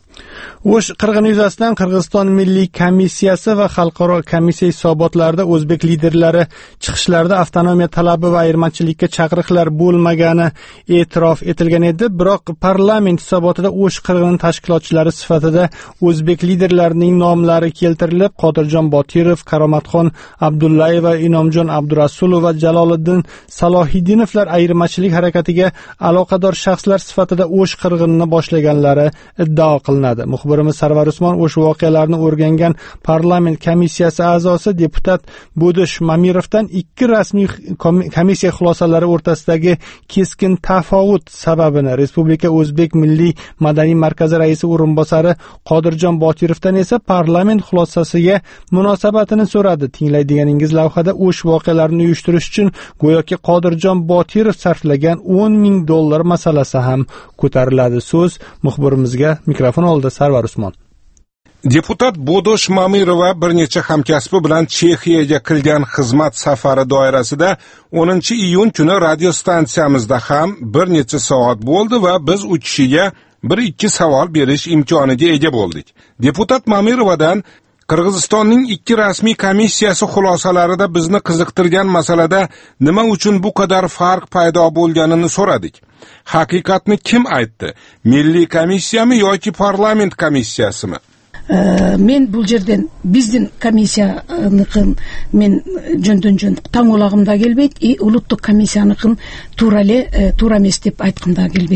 Speaker 1: O'sh qirg'ini yuzasidan Qirg'iziston Milliy komissiyasi va xalqaro komissiya hisobotlarida o'zbek liderlari chiqishlarida avtonomiya talabi va ayirmachilikka chaqiriqlar bo'lmagani e'tirof etilgan edi. Biroq parlament hisobotida o'sh qirg'ini tashkilotchilari sifatida o'zbek liderlarining nomlari keltirilib, Qodirjon Botirov, Karomatxon Abdullayeva, Inomjon Abdurasulov va Jaloliddin Salohiddinovlar ayirmachilik harakatiga aloqador shaxslar sifatida o'sh qirg'inini boshlaganlari iddao qilinadi. Muxbirimiz Sarvar Usmon o'sha voqealarni o'rgangan parlament komissiyasi a'zosi deputat Bo'dish Mamirovdan ikki rasmiy komissiya xulosalari o'rtasidagi keskin tafovut sababini, Respublika O'zbek Milliy madaniy markazi raisi o'rinbosari Qodirjon Botirovdan esa parlament xulosasiga munosabatini so'radi. Tinglaydiganingiz lavhada o'sha voqealarni uyushtirish uchun go'yoki Qodirjon Botirov sarflagan o'n ming dollar masalasi ham ko'tariladi. So'z muxbirimizga mikrofon oldi Sarvar Usmon.
Speaker 11: Deputat Bo'dosh Mamirova bir necha hamkasbi bilan Chexiyaga qilgan xizmat safari doirasida o'ninchi iyun kuni radio stansiyamizda ham bir necha soat bo'ldi va biz u kishiga bir ikki savol berish imkoniga ega bo'ldik. Deputat Mamirovadan Qirg'izistonning ikki rasmiy komissiyasi xulosalarida bizni qiziqtirgan masalada nima uchun bu qadar farq paydo bo'lganini so'radik. Haqiqatni kim aytdi? Milliy komissiyami yoki parlament komissiyasimi?
Speaker 21: Men bu yerdan bizning komissiyaniqin men jondon-jon tangolag'imda kelbaydi, и uluttuk komissiyaniqin turale turames deb aytqimda kelbaydi.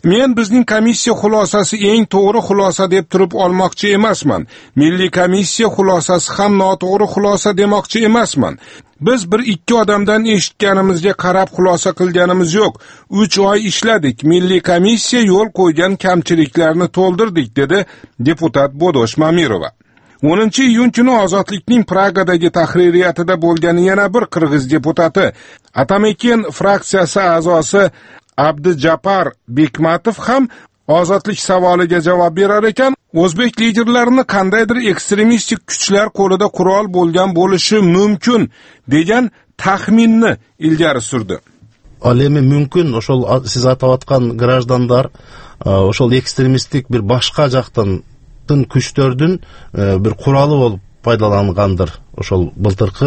Speaker 11: Men bizning komissiya xulosasi eng to'g'ri xulosa deb turib olmoqchi emasman. Milliy komissiya xulosasi ham noto'g'ri xulosa demoqchi emasman. Biz bir ikki odamdan eshitganimizga qarab xulosa qilganimiz yo'q. uch oy ishladik. Milliy komissiya yo'l qo'ygan kamchiliklarni to'ldirdik, dedi deputat Bodosh Mamirova. o'ninchi iyun kuni Ozodlikning Pragadagi tahririyatida bo'lgan yana bir qirg'iz deputati, Atamaken fraksiyasi a'zosi Abdujapar Bekmatov ham Ozodlik savoliga javob berar ekan, o'zbek liderlarini qandaydir ekstremistik kuchlar qo'lida qurol bo'lgan bo'lishi mumkin degan taxminni ilgari surdi.
Speaker 4: Alemi mümkün oşol siz atayotgan grajdanlar oşol ekstremistik bir başka jaqtan tın күчтөрдүн bir quralı olup пайдаланганdır oşol былтыркы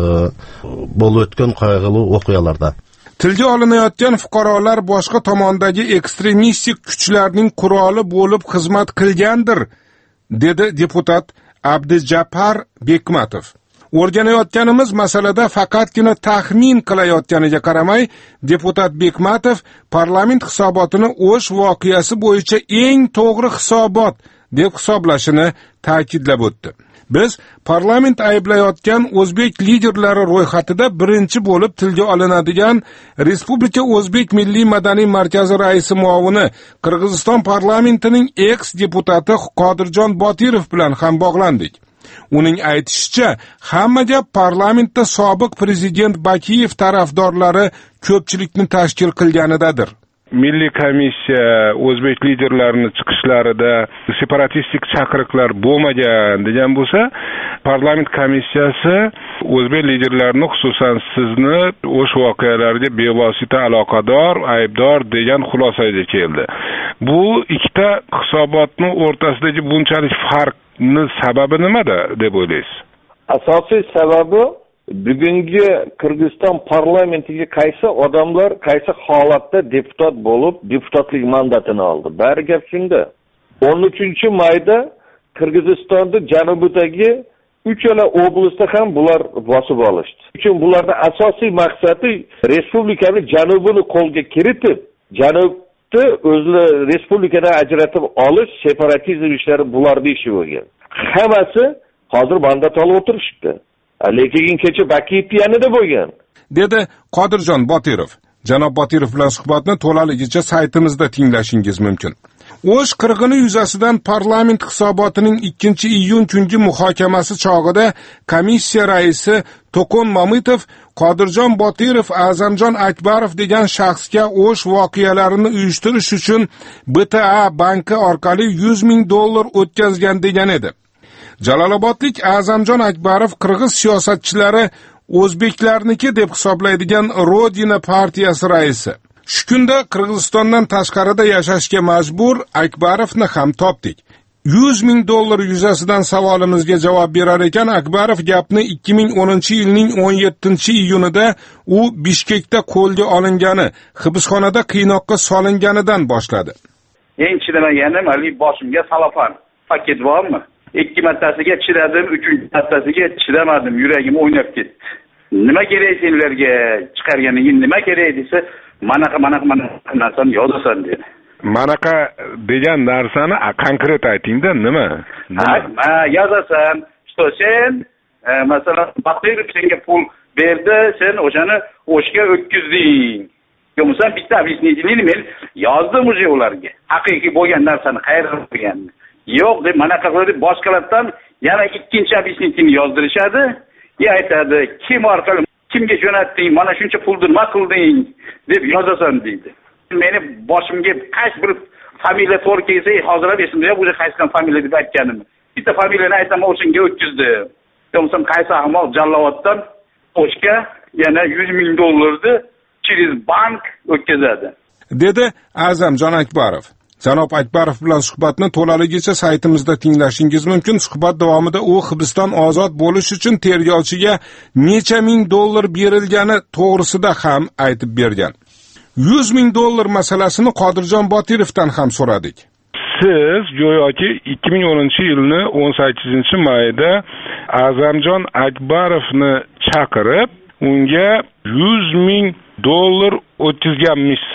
Speaker 4: болуп өткөн кайгылуу окуяларда.
Speaker 11: Tilga olinayotgan fuqarolar boshqa tomondagi ekstremistik kuchlarning quroli bo'lib xizmat qilgandir, dedi deputat Abdujapar Bekmatov. O'rganayotganimiz masalada faqatgina taxmin qilayotganiga qaramay, deputat Bekmatov parlament hisobotini O'sh voqeasi bo'yicha eng to'g'ri hisobot deb hisoblashini ta'kidlab o'tdi. Biz parlament ayblayotgan o'zbek liderlari ro'yxatida birinchi bo'lib tilga olinadigan Respublika O'zbek Milliy madaniy markazi raisi muovini Qirg'iziston parlamentining eks deputati Qodirjon Botirov bilan ham bog'landik. Uning aytishicha, hamma gap parlamentda sobiq prezident Bakiyev tarafdorlari ko'pchilikni tashkil qilganidadir. Milliy komissiya o'zbek liderlarining chiqishlarida separatistik chaqiriqlar bo'lmagan degan bo'lsa, parlament komissiyasi o'zbek liderlarini, xususan sizni o'sha voqealarga bevosita aloqador, aybdor degan xulosaga keldi. Bu ikkita hisobotning o'rtasidagi bunchalik farqni sababi nimada deb o'ylaysiz?
Speaker 22: Asosiy sababi bugungi Qirg'iziston parlamentiga qaysi odamlar qaysi holatda deputat bo'lib deputatlik mandatini oldi. Bari gap shunda. o'n uchinchi mayda Qirg'izistonda janubidagi uchala oblastda ham bular bosib olishdi. Uchun bularning asosiy maqsadi respublikaning janubini qo'lga kiritib, janubni o'zlari respublikadan ajratib olish, separatizm ishlari bularning ishi bo'lgan. Hammasi hozir mandat olib o'tirishdi. Lekin kecha Bakiyev yanida bo'lgan,
Speaker 11: dedi Qodirjon Botirov. Janob Botirov bilan suhbatni to'laligicha saytimizda tinglashingiz mumkin. O'sh qirg'ini yuzasidan parlament hisobotining ikkinchi iyun kungi muhokamasi chog'ida komissiya raisi To'qon Mamitov Qodirjon Botirov A'zamjon Akbarov degan shaxsga O'sh voqealarini uyushtirish uchun B T A banki orqali yuz ming dollar o'tkazgan degan edi. Jalolobodlik A'zamjon Akbarov qirg'iz siyosatchilari o'zbeklarniki deb hisoblaydigan Rodina partiyasi raisi. Shu kunda Qirg'izistondan tashqarida yashashga majbur Akbarovni ham topdik. yuz ming dollar yuzasidan savolimizga javob berar ekan, Akbarov gapni ikki ming o'ninchi yilning o'n yettinchi iyunida u Bishkekda qo'lga olingani, hibsxonada qiynoqqa solinganidan boshladi.
Speaker 23: Eng chidamaganim hali boshimga salofan paket bormi? Ikki martasiga chidadim, uchinchi martasiga chidamadim, yuragim o'ynab ketdi. Nima kerak senlarga chiqarganing, nima kerak desa, manaqa manaqa manaqa narsani yozasan dedi. Manaqa degan narsani konkret aytingda, nima? Ha, yozasan. Что sen, masalan, Batirov senga pul berdi, sen o'shani o'shga o'tkazding. Yo'qsa bitta объяснительni men yozdim o'sha ularga. Haqiqiy bo'lgan narsani qayerdan bo'lganini. Yo'q deb manaqa qilib boshqalardan yana ikkinchi объяснительni yozdirishadi. Ya aytadi, kim orqali kimga jo'natding, mana shuncha pulni nima qilding deb yozasan deydi. Meni boshimga qaysi bir familiya to'g'ri kelsa, hozir ham esimda yo'q, o'sha qaysi familiya deb aytganim. Bitta familiyani aytaman, o'shanga o'tkazdi. Yo'qsa qaysi ahmoq Jallovoddan O'shga yana yuz ming dollarni через bank o'tkazadi, dedi A'zamjon Akbarov. Janob Akbarov bilan suhbatni to'laligicha saytimizda tinglashingiz mumkin. Suhbat davomida u hibsdan ozod bo'lish uchun tergovchiga necha ming dollar berilgani to'g'risida ham aytib bergan. yuz ming dollar masalasini Qodirjon Botirovdan ham so'radik. Siz go'yoki ikki ming o'ninchi yilni o'n sakkizinchi mayda A'zamjon Akbarovni chaqirib, unga yuz ming dollar o'tkazganmisiz.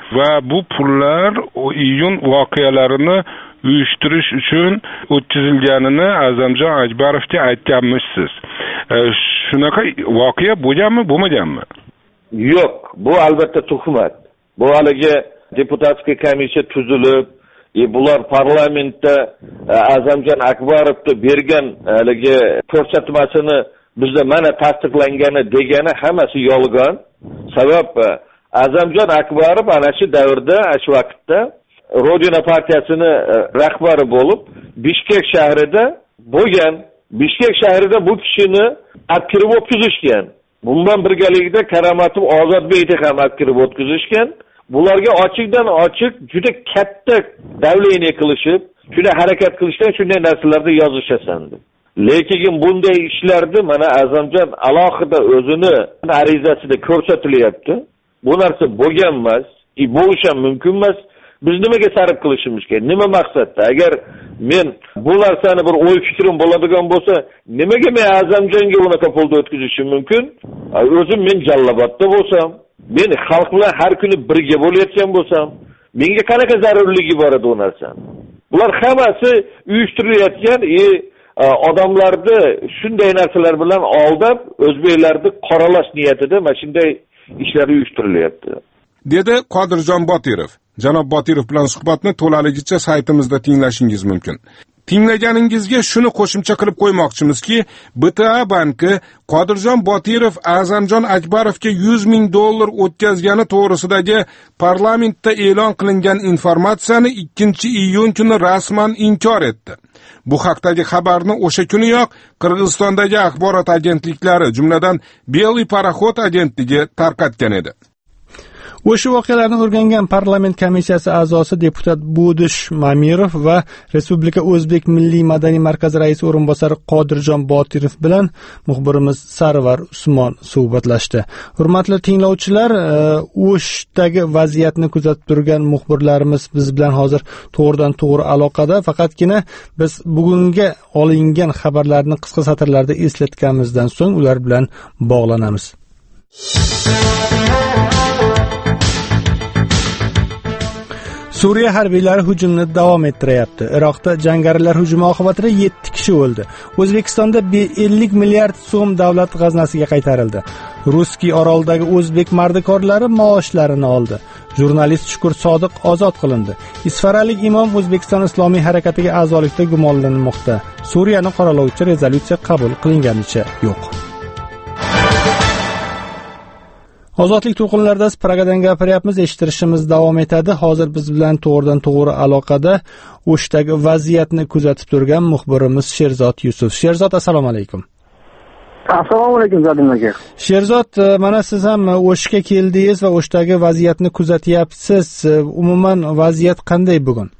Speaker 11: va bu pullar iyun voqealarini uyushtirish uchun o'tkazilganini A'zamjon Akbarovga aytganmisiz. Shunaqa voqea bo'lganmi, bo'lmaganmi?
Speaker 22: Yo'q, bu albatta tuhmat. Bu haligi deputatskiy komissiya tuzilib, e, bular parlamentda A'zamjon Akbarovga bergan haligi ko'rsatmasini bizda mana tasdiqlangani degani hammasi yolg'on. Sabab A'zamjon Akbarov ana shu davrda, shu vaqtda Rodina partiyasini rahbari bo'lib, Bishkek shahrida bo'lgan. Bishkek shahrida bu kishini akirib o'tkazishgan. Bundan birgalikda Karamatov Ozodbekni ham akirib o'tkazishgan. Bularga ochiqdan ochiq juda katta davleniya qilishib, shunday harakat qilishdan shunday narsalarda yozishasan. Lekin bunday ishlarni mana A'zamjon alohida o'zini arizasida ko'rsatilyapti. Bu narsa bo'lgan emas, e bo'lishi ham mumkin emas. Biz nimaga sarf qilishimiz kerak? Nima maqsadda? Agar men bu narsani bir o'y fikrim bo'ladigan bo'lsa, nimaga men A'zamjonga unaqa pulni o'tkazishim mumkin? O'zim men Jallobodda bo'lsam, men xalq bilan har kuni birga bo'layotgan bo'lsam, menga qanaqa zarurligi bor edi u narsani? Bular hammasi uyushtirilayotgan e odamlarni shunday narsalar bilan aldab, o'zbeklarni qoralash niyatida mana shunday ishlar uyushtirilyapti.
Speaker 11: Dedi Qodirjon Botirov. Janob Botirov bilan suhbatni to'laligicha saytimizda tinglashingiz mumkin. Tinglaganingizga shuni qo'shimcha qilib qo'ymoqchimizki, B T A banki Qodirjon Botirov A'zamjon Akbarovga yuz ming dollar o'tkazgani to'g'risidagi parlamentda e'lon qilingan informatsiyani ikkinchi iyun kuni rasman inkor etdi. Bu haqdagi xabarni o'sha kuniyoq Qirg'izistondagi axborot agentliklari, jumladan Beliy paraxod agentligi tarqatgan edi.
Speaker 1: O'sha voqealarni o'rgangan parlament komissiyasi a'zosi deputat Budish Mamirov va Respublika O'zbek Milliy madaniy markazi raisi o'rinbosari Qodirjon Botirov bilan muxbirimiz Sarvar Usmon suhbatlashdi. Hurmatli tinglovchilar, O'shdagi vaziyatni kuzatib turgan muxbirlarimiz biz bilan hozir to'g'ridan to'g'ri aloqada. Faqatgina biz bugungi olingan xabarlarni qisqa satrlarda eslatganimizdan so'ng ular bilan bog'lanamiz. Suriya harbiylari hujumni davom ettiryapti. Iroqda jangarilar hujumi oqibatida yetti kishi o'ldi. O'zbekistonda ellik milliard so'm davlat g'aznasiga qaytarildi. Ruskiy oroldagi o'zbek mardikorlari maoshlarini oldi. Jurnalist Shukur Sodiq ozod qilindi. Isfaralik imom O'zbekiston Islomiy harakatiga a'zolikda gumonlanmoqda. Suriyani qoralovchi rezolyutsiya qabul qilinganicha yo'q. Ozodlik to'lqinlarida Pragadan gapiryapmiz, eshittirishimiz davom etadi. Hozir biz bilan to'g'ridan to'g'ri aloqada O'shdagi vaziyatni kuzatib turgan muxbirimiz Sherzod Yusuf. Sherzod, assalomu alaykum.
Speaker 7: Assalomu alaykum Zodim aka.
Speaker 1: Sherzod, mana siz ham O'shga keldingiz va O'shdagi vaziyatni kuzatyapsiz. Umuman vaziyat qanday bugun?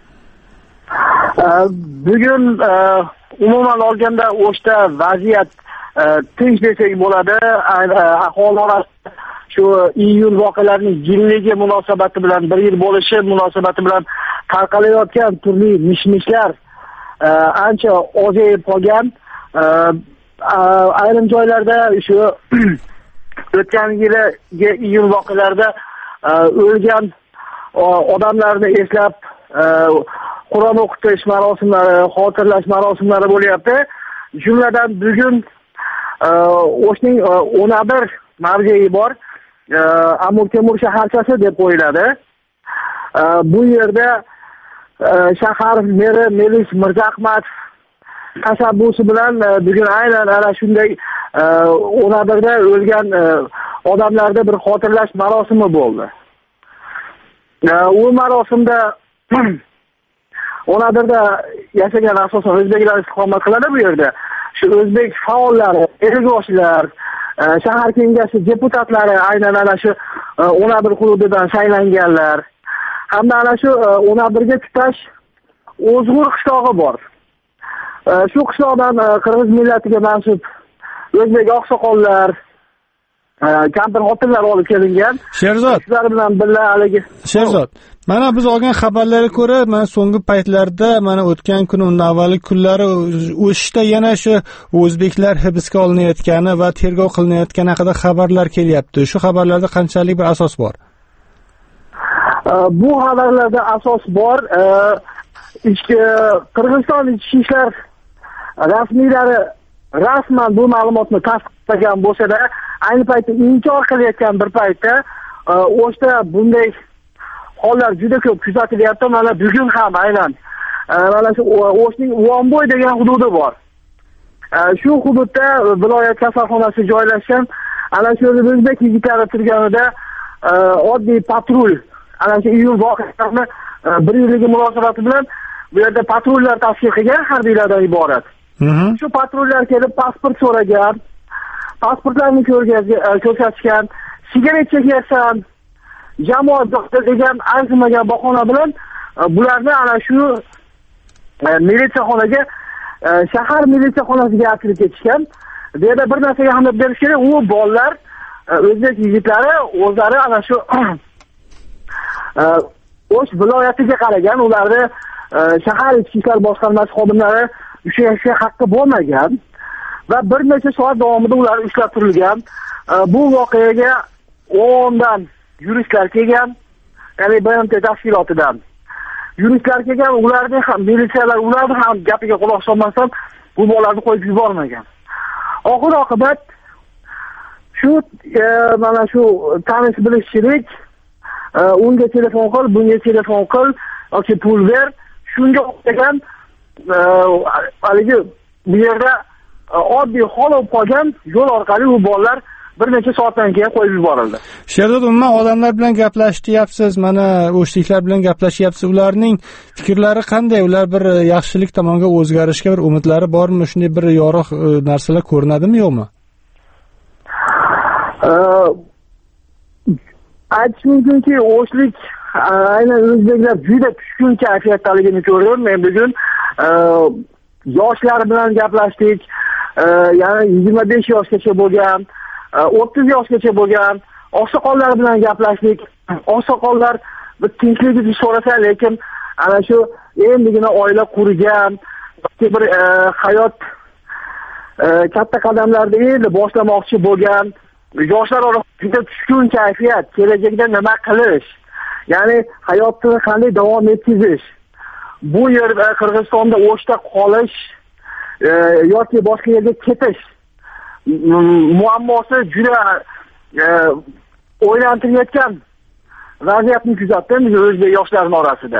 Speaker 7: Bugun umuman olganda O'shda vaziyat tinch desak bo'ladi. Aholi orasida shu iyun voqealarining yilligi munosabati bilan bir yil bo'lishi munosabati bilan tarqalayotgan turli mishmishlar ancha ozayib qolgan. Ayrim joylarda shu o'tgan yilgi iyun voqealarida o'lgan odamlarni eslab Qur'on o'qitish marosimlari, xotirlash marosimlari bo'lyapti. Jumladan bugun O'shning o'n bir mavzei bor. Amir Temur shaharchasi deb qo'yiladi. Bu yerda shahar meri Melis Mirzahmatov tashabbusi bilan bugun aynan ana shunday o'n birda o'lgan odamlarga bir xotirlash marosimi bo'ldi. U marosimda o'n birda yashagan asosan o'zbeklar istiqomat qiladi bu yerda. Shu o'zbek faollari, ergashlar, shahar kengashi deputatlari aynan ana shu o'n bir hududidan saylanganlar. Hamda ana shu o'n birga tutash O'zg'ur qishlog'i bor. Shu qishloqdan qirg'iz millatiga mansub o'zbek oqsoqollar, kampir xotinlar olib kelingan.
Speaker 1: Sherzod,
Speaker 7: sizlar bilan birga haligi.
Speaker 1: Sherzod, mana biz olgan xabarlarga ko'ra, mana so'nggi paytlarda, mana o'tgan kun, undan avvalgi kunlari O'shda yana shu o'zbeklar hibsga olinayotgani va tergov qilinayotgani haqida xabarlar kelyapti. Shu xabarlarda qanchalik bir asos bor?
Speaker 7: Bu xabarlarda asos bor. Ichki Qirg'iziston ichki ishlar rasmiylari rasman bu ma'lumotni tasdiqlagan bo'lsa-da, ayni paytda inkor qilayotgan bir paytda O'shda bunday hollar juda ko'p kuzatilyapti. Mana bugun ham aynan mana shu O'shning Uonboy degan hududi bor. Shu hududda viloyat kasalxonasi joylashgan. Ana shu o'zbek yigitlari turganida oddiy patrul, ana shu iyul voqealarini bir yilligi munosabati bilan bu yerda patrullar tashkil qilgan harbiylardan iborat. Shu patrullar kelib pasport so'ragan, pasportlarni ko'rsatishgan, sigaret chekyapsan, jamoat degan arzimagan bahona bilan bularni ana shu militsiyaxonaga, shahar militsiyaxonasiga olib ketishgan. Bu yerda bir narsaga hamdard berish kerak, u bolalar o'zbek yigitlari o'zlari ana shu O'sh viloyatiga qaragan, ularni shahar ichki ishlar boshqarmasi xodimlari ushlashga haqqi bo'lmagan va bir necha soat davomida ular ushlab turilgan. Bu voqeaga o'ndan yuristlar kelgan, ya'ni B M T tashkilotidan yuristlar kelgan, ularning ham militsiyalar ularning ham gapiga quloq solmasdan bu bolalarni qo'yib yubormagan. Oxir oqibat shu mana shu tanish bilishchilik, unga telefon qil, bunga telefon qil yoki pul ber, shunga o'xshagan haligi bu yerda oddiy hol bo'lib qolgan yo'l orqali u bolalar bir necha soatdan keyin qo'yib yuborildi.
Speaker 1: Sherzod, umuman odamlar bilan gaplashyapsiz, mana o'shliklar bilan gaplashyapsiz. Ularning fikrlari qanday? Ular bir yaxshilik tomonga o'zgarishga bir umidlari bormi? Shunday bir yorug' narsalar ko'rinadimi, yo'qmi? Aytish mumkinki, o'shlik aynan o'zbeklar juda tushkun kayfiyatdaligini ko'rdim. Men bugun yoshlar bilan gaplashdik. Ya'ni yigirma besh yoshgacha bo'lgan, o'ttiz yoshgacha bo'lgan oqsoqollar bilan gaplashdik. Oqsoqollar bir tinchlikni so'rasa, lekin ana shu endigina oila qurgan, bir hayot katta qadamlarda endi boshlamoqchi bo'lgan yoshlar orasida juda tushkun kayfiyat, kelajakda nima qilish, ya'ni hayotni qanday davom etkazish, bu yerda Qirg'izistonda O'shda qolish yoki boshqa yerga ketish muammosi juda o'ylantirayotgan vaziyatni kuzatdim o'zbek yoshlarining orasida.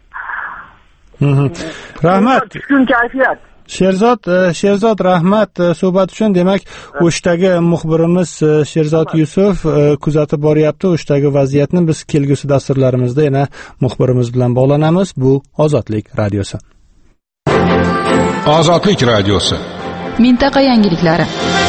Speaker 1: Rahmat.
Speaker 7: Tushkun kayfiyat.
Speaker 1: Sherzod, Sherzod rahmat suhbat uchun. Demak, O'shdagi muxbirimiz Sherzod Yusuf kuzatib boryapti O'shdagi vaziyatni. Biz kelgusi dasturlarimizda yana muxbirimiz bilan bog'lanamiz. Bu Ozodlik radiosi.
Speaker 11: Ozodlik radiosi.
Speaker 10: Mintaqa yangiliklari.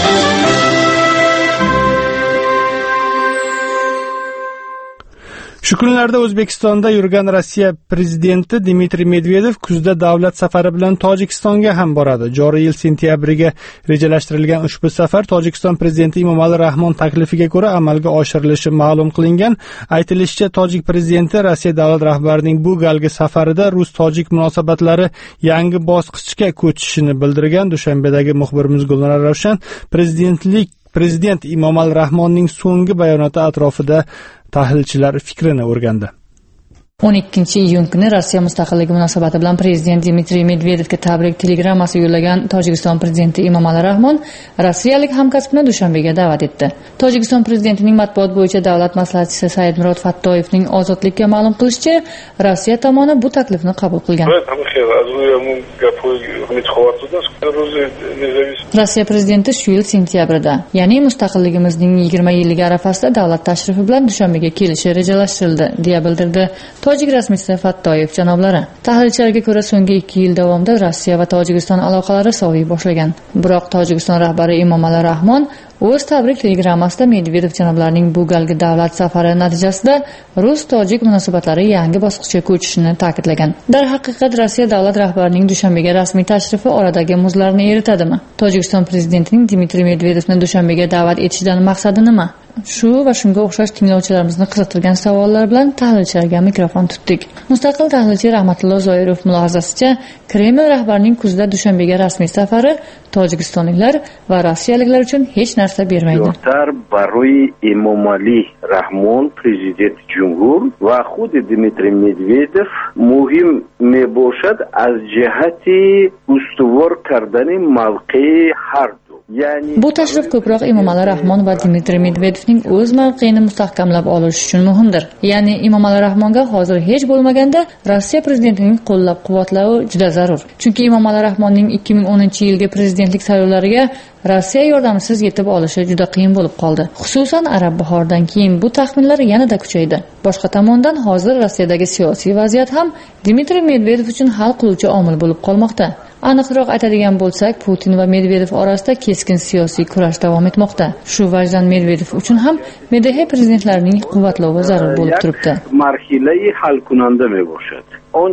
Speaker 1: Shu kunlarda O'zbekistonda yurgan Rossiya prezidenti Dmitriy Medvedev kuzda davlat safari bilan Tojikistonga ham boradi. Joriy yil sentyabriga rejalashtirilgan ushbu safar Tojikiston prezidenti Emomali Rahmon taklifiga ko'ra amalga oshirilishi ma'lum qilingan. Aytilishicha, Tojik prezidenti Rossiya davlat rahbarining bu galgi safarida rus-tojik munosabatlari yangi bosqichga ko'chishini bildirgan. Dushanbedagi muxbirimiz Gulnora Ravshan prezidentlik prezident Emomali Rahmonning so'nggi bayonoti atrofida tahlilchilar fikrini o'rgandi.
Speaker 5: o'n ikkinchi iyun kuni Rossiya mustaqilligi munosabati bilan prezident Dmitriy Medvedevga tabrik telegrammasi yo'llagan Tojikiston prezidenti Emomali Rahmon rossiyalik hamkasbini Dushanbega da'vat etdi. Tojikiston prezidentining matbuot bo'yicha davlat maslahatchisi Saidmurod Fattoyevning Ozodlikka ma'lum qilishicha, Rossiya tomoni bu taklifni qabul qilgan. Rossiya prezidenti shu yil sentyabrida, ya'ni mustaqilligimizning yigirma yilligi arafasida davlat tashrifi bilan Dushanbega kelishi rejalashtirildi, deya bildirdi Tojik rasmiysi Fattoyev janoblari. Tahlilchilarga ko'ra, so'nggi ikki yil davomida Rossiya va Tojikiston aloqalari soviy boshlagan. Biroq Tojikiston rahbari Emomali Rahmon o'z tabrik telegrammasida Medvedev janoblarining bu galgi davlat safari natijasida rus-tojik munosabatlari yangi bosqichga ko'chishini ta'kidlagan. Darhaqiqat, Rossiya davlat rahbarining Dushanbega rasmiy tashrifi oradagi muzlarni eritadimi? Tojikiston prezidentining Dmitriy Medvedevni Dushanbega da'vat etishidan maqsadi nima? Shu va shunga o'xshash tinglovchilarimizni qiziqtirgan savollar bilan tahlilchilarga mikrofon tutdik. Mustaqil tahlilchi Rahmatullo Zoirov mulohazasicha, Kreml rahbarining kuzda Dushanbega rasmiy safari tojikistonliklar va rossiyaliklar uchun hech narsa bermaydi.
Speaker 14: Baroyi Emomali Rahmon prezident jumhur va xud Dmitriy Medvedev muhim meboshat az jihati ustuvor kardani mavqei har
Speaker 5: Bu tashrif ko'proq Emomali Rahmon va Dmitriy Medvedevning o'z mavqeini mustahkamlab olish uchun muhimdir. Ya'ni Emomali Rahmonga hozir hech bo'lmaganda Rossiya prezidentining qo'llab-quvvatlashi juda zarur. Chunki Emomali Rahmonning ikki ming o'ninchi yilgi prezidentlik saylovlariga Rossiya yordamisiz yetib olishi juda qiyin bo'lib qoldi. Xususan Arab bahoridan keyin bu taxminlar yanada kuchaydi. Boshqa tomondan hozir Rossiyadagi siyosiy vaziyat ham Dmitriy Medvedev uchun hal qiluvchi omil bo'lib qolmoqda. Aniqroq aytadigan bo'lsak, Putin va Medvedev orasida keskin siyosiy kurash davom etmoqda. Shu vajdan Medvedev uchun ham M D H prezidentlarining quvvatlovi zarur bo'lib turibdi.
Speaker 14: Marhilai hal kunanda meboshad.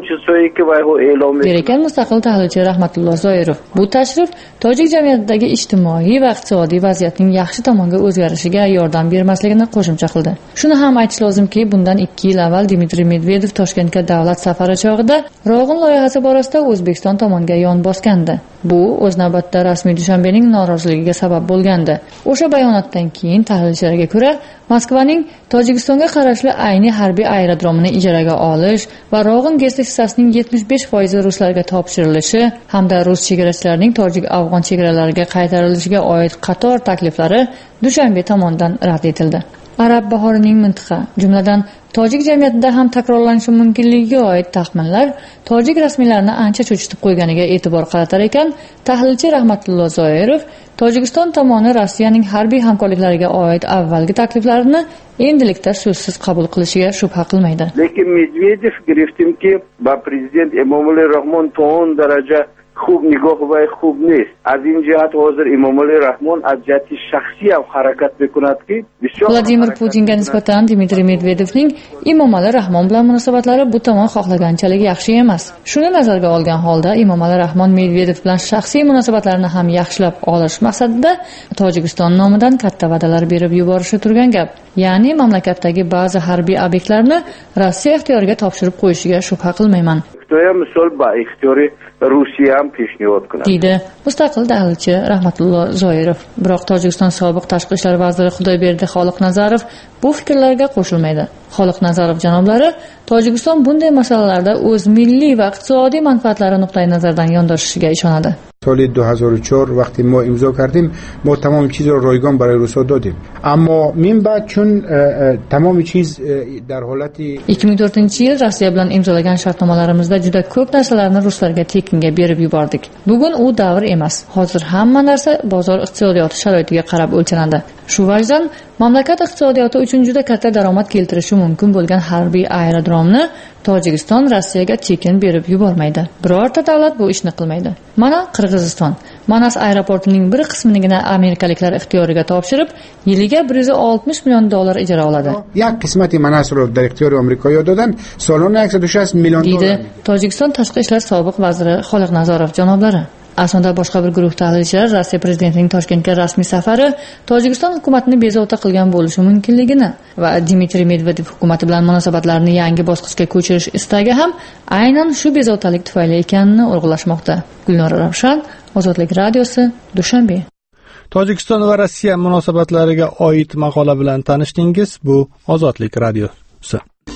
Speaker 5: Berekan mustaqil tahlilchi Rahmatullo Zoirov. Bu tashrif tojik jamiyatidagi ijtimoiy va iqtisodiy vaziyatning yaxshi tomonga o'zgarishiga yordam bermasligini qo'shimcha qildi. Shuni ham aytish lozimki, bundan ikki yil avval Dmitriy Medvedev Toshkentga davlat safari chog'ida Rog'in loyihasi borasida O'zbekiston tomoniga yon bosgandi. Bu o'z navbatida rasmiy Dushanbening noroziligiga sabab bo'lgandi. O'sha bayonotdan keyin tahlilchilarga ko'ra, Moskvaning Tojikistonga qarashli ayni harbiy aerodromini ijaraga olish va Rog'in gez hissasining yetmish besh foizi ruslarga topshirilishi hamda rus chegarachilarining tojik-afg'on chegaralariga qaytarilishiga oid qator takliflari Dushanbe tomonidan rad etildi. Arab bahorining mintaqa, jumladan tojik jamiyatida ham takrorlanishi mumkinligiga oid taxminlar tojik rasmiylarini ancha cho'chitib qo'yganiga e'tibor qaratar ekan, tahlilchi Rahmatullo Zoirov Tojikiston tomoni Rossiyaning harbiy hamkorliklariga oid avvalgi takliflarini endilikda so'zsiz qabul qilishiga shubha qilmaydi.
Speaker 14: Lekin Medvedev giriftimki, ba prezident Emomali Rahmon to'g'on daraja خوب نگاه و خوب نیست. از این جهت حاضر امامعلی رحمان از جهت شخصی هم حرکت میکند که بسیار
Speaker 5: Vladimir Putinga nisbatan Dmitriy Medvedevning Emomali Rahmon bilan munosabatlari bu tomon xohlaganchalik yaxshi emas. Shuni nazarga olgan holda Emomali Rahmon Medvedev bilan shaxsiy munosabatlarni ham yaxshilab olish maqsadida Tojikiston nomidan katta va'dalar berib yuborishi turgan gap. Ya'ni mamlakatdagi ba'zi harbiy obyektlarni Rossiya ixtiyoriga topshirib qo'yishiga shubha qilmayman.
Speaker 14: misol ba ixtiyori Rossiya ham peshniyod qiladi.
Speaker 5: Deydi mustaqil tahlilchi Rahmatullo Zoirov. Biroq Tojikiston sobiq tashqi ishlar vaziri Xudoyberdi Xoliqnazarov bu fikrlarga qo'shilmaydi. Xoliqnazarov janoblari Tojikiston bunday masalalarda o'z milliy va iqtisodiy manfaatlari nuqtai nazaridan yondoshishiga ishonadi.
Speaker 8: سال دو هزار و چهار وقتی ما امضا کردیم ما تمام چیز را رایگان برای روسا دادیم اما من بعد چون تمام چیز در حالت
Speaker 5: ikki ming to'rtinchi yil Rossiya bilan imzolagan shartnomalarimizda juda ko'p narsalarni ruslarga tekinga berib yubordik. Bugun u davr emas. Hozir hamma narsa bozor iqtisodiyoti sharoitiga qarab o'lchanadi. Shu vajdan mamlakat iqtisodiyoti uchun juda katta daromad keltirishi mumkin bo'lgan harbiy aerodromni Tojikiston Rossiyaga tekin berib yubormaydi. Birorta davlat bu ishni qilmaydi. Mana Qirg'iziston Manas aeroportining bir qisminigina amerikaliklar ixtiyoriga topshirib, yiliga bir yuz oltmish million dollar ijara oladi.
Speaker 8: یک قسمتی مناس رو در اختیار آمریکایی‌ها دادن سالانه صد و شصت میلیون
Speaker 5: دلار. Deydi Tojikiston tashqi ishlar sobiq vaziri Xoliqnazarov janoblari. Aslida boshqa bir guruh tahlilchilar Rossiya prezidentining Toshkentga rasmiy safari Tojikiston hukumatini bezovta qilgan bo'lishi mumkinligini va Dmitriy Medvedev hukumati bilan munosabatlarni yangi bosqichga ko'chirish istagi ham aynan shu bezovtalik tufayli ekanini urg'ulashmoqda. Gulnora Ravshan, Ozodlik radiosi, Dushanbe.
Speaker 1: Tojikiston va Rossiya munosabatlariga oid maqola bilan tanishdingiz. Bu Ozodlik radiosi.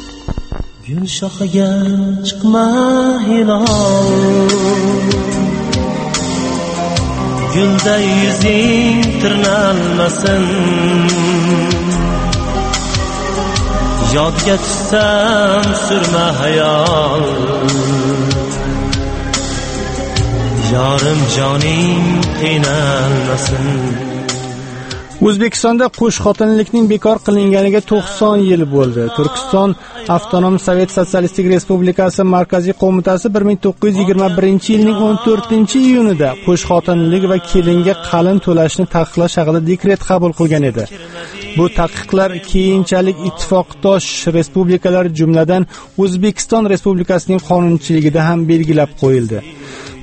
Speaker 9: Gul shoxiga chiqma hilol Gulda yuzing tirnalmasin Yodga tushsam surma hayol Yorim joning qiynalmasin
Speaker 1: O'zbekistonda qo'shxotinlikning bekor qilinganiga to'qson yil bo'ldi. Turkiston Avtonom Sovet Sotsialistik Respublikasi Markaziy qo'mitasi bir ming to'qqiz yuz yigirma birinchi yilning o'n to'rtinchi iyunida qo'shxotinlik va kelinga qalin to'lashni taqiqlash haqida dekret qabul qilgan edi. Bu taqiqlar keyinchalik ittifoqdosh respublikalar jumladan O'zbekiston Respublikasining qonunchiligida ham belgilab qo'yildi.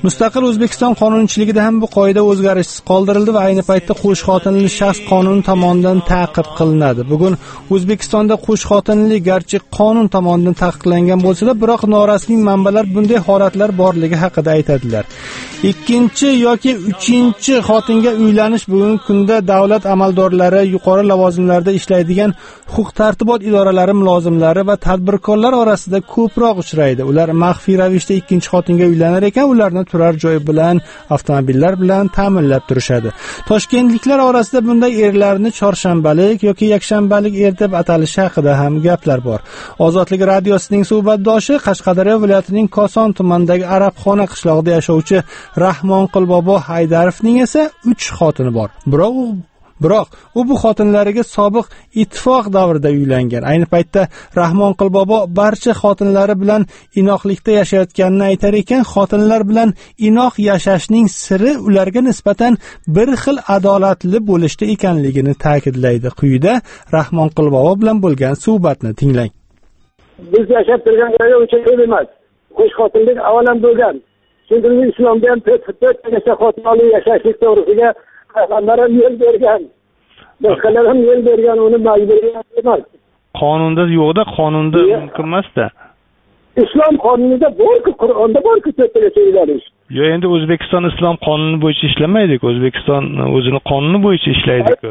Speaker 1: Mustaqil O'zbekiston qonunchiligida ham bu qoida o'zgarishsiz qoldirildi va ayni paytda qo'shxotinli shaxs qonun tomonidan ta'qib qilinadi. Bugun O'zbekistonda qo'shxotinli garchi qonun tomonidan taqiqlangan bo'lsa-da, biroq norasmiy manbalar bunday holatlar borligi haqida aytadilar. Ikkinchi yoki uchinchi xotinga uylanish bugungi kunda davlat amaldorlari, yuqori lavozimlarda ishlaydigan huquq-tartibot idoralari mulozimlari va tadbirkorlar orasida ko'proq uchraydi. Ular maxfiy ravishda ikkinchi xotinga uylanar ekan, ularni turar joy bilan, avtomobillar bilan ta'minlab turishadi. Toshkentliklar orasida bunday erlarni chorshanbalik yoki yakshanbalik er deb atalishi haqida ham gaplar bor. Ozodlik radiosining suhbatdoshi Qashqadaryo viloyatining Koson tumanidagi Arabxona qishlog'ida yashovchi Rahmon Qilbobo Haydarovning esa uch xotini bor. Biroq Biroq u bu xotinlariga sobiq ittifoq davrida uylangan. Ayni paytda Rahmon Qilbobo barcha xotinlari bilan inoqlikda yashayotganini aytar ekan, xotinlar bilan inoq yashashning siri ularga nisbatan bir xil adolatli bo'lishda ekanligini ta'kidlaydi. Quyida Rahmon Qilbobo bilan bo'lgan suhbatni tinglang.
Speaker 2: Biz yashab turgan joyda uncha emas. Qo'sh xotinlik avalan bo'lgan. Chunki islomda ham to'rt xotinli yashashlik to'g'risiga payg'ambar ham yo'l bergan. Boshqalar ham yo'l bergan, uni majburiyat emas.
Speaker 12: Qonunda yo'qda, qonunda mumkin emas-da.
Speaker 2: Islom qonunida bor-ku, Qur'onda bor-ku to'rttaga uylanish.
Speaker 12: Yo, endi O'zbekiston islom qonuni bo'yicha ishlamaydi-ku. O'zbekiston o'zini qonuni bo'yicha ishlaydi-ku.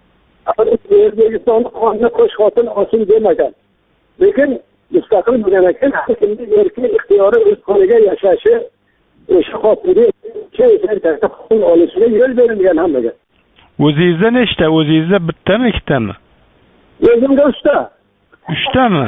Speaker 2: O'zbekiston qonuni qo'sh xotin osin demagan. Lekin mustaqil bo'lgan ekan, har kimning erkin ixtiyori o'z qoniga yashashi, o'sha xotinga xotin olishiga yo'l berilgan hammaga.
Speaker 12: O'zingizda nechta? O'zingizda bittami, ikkitami?
Speaker 2: O'zimda uchta.
Speaker 12: Uchtami?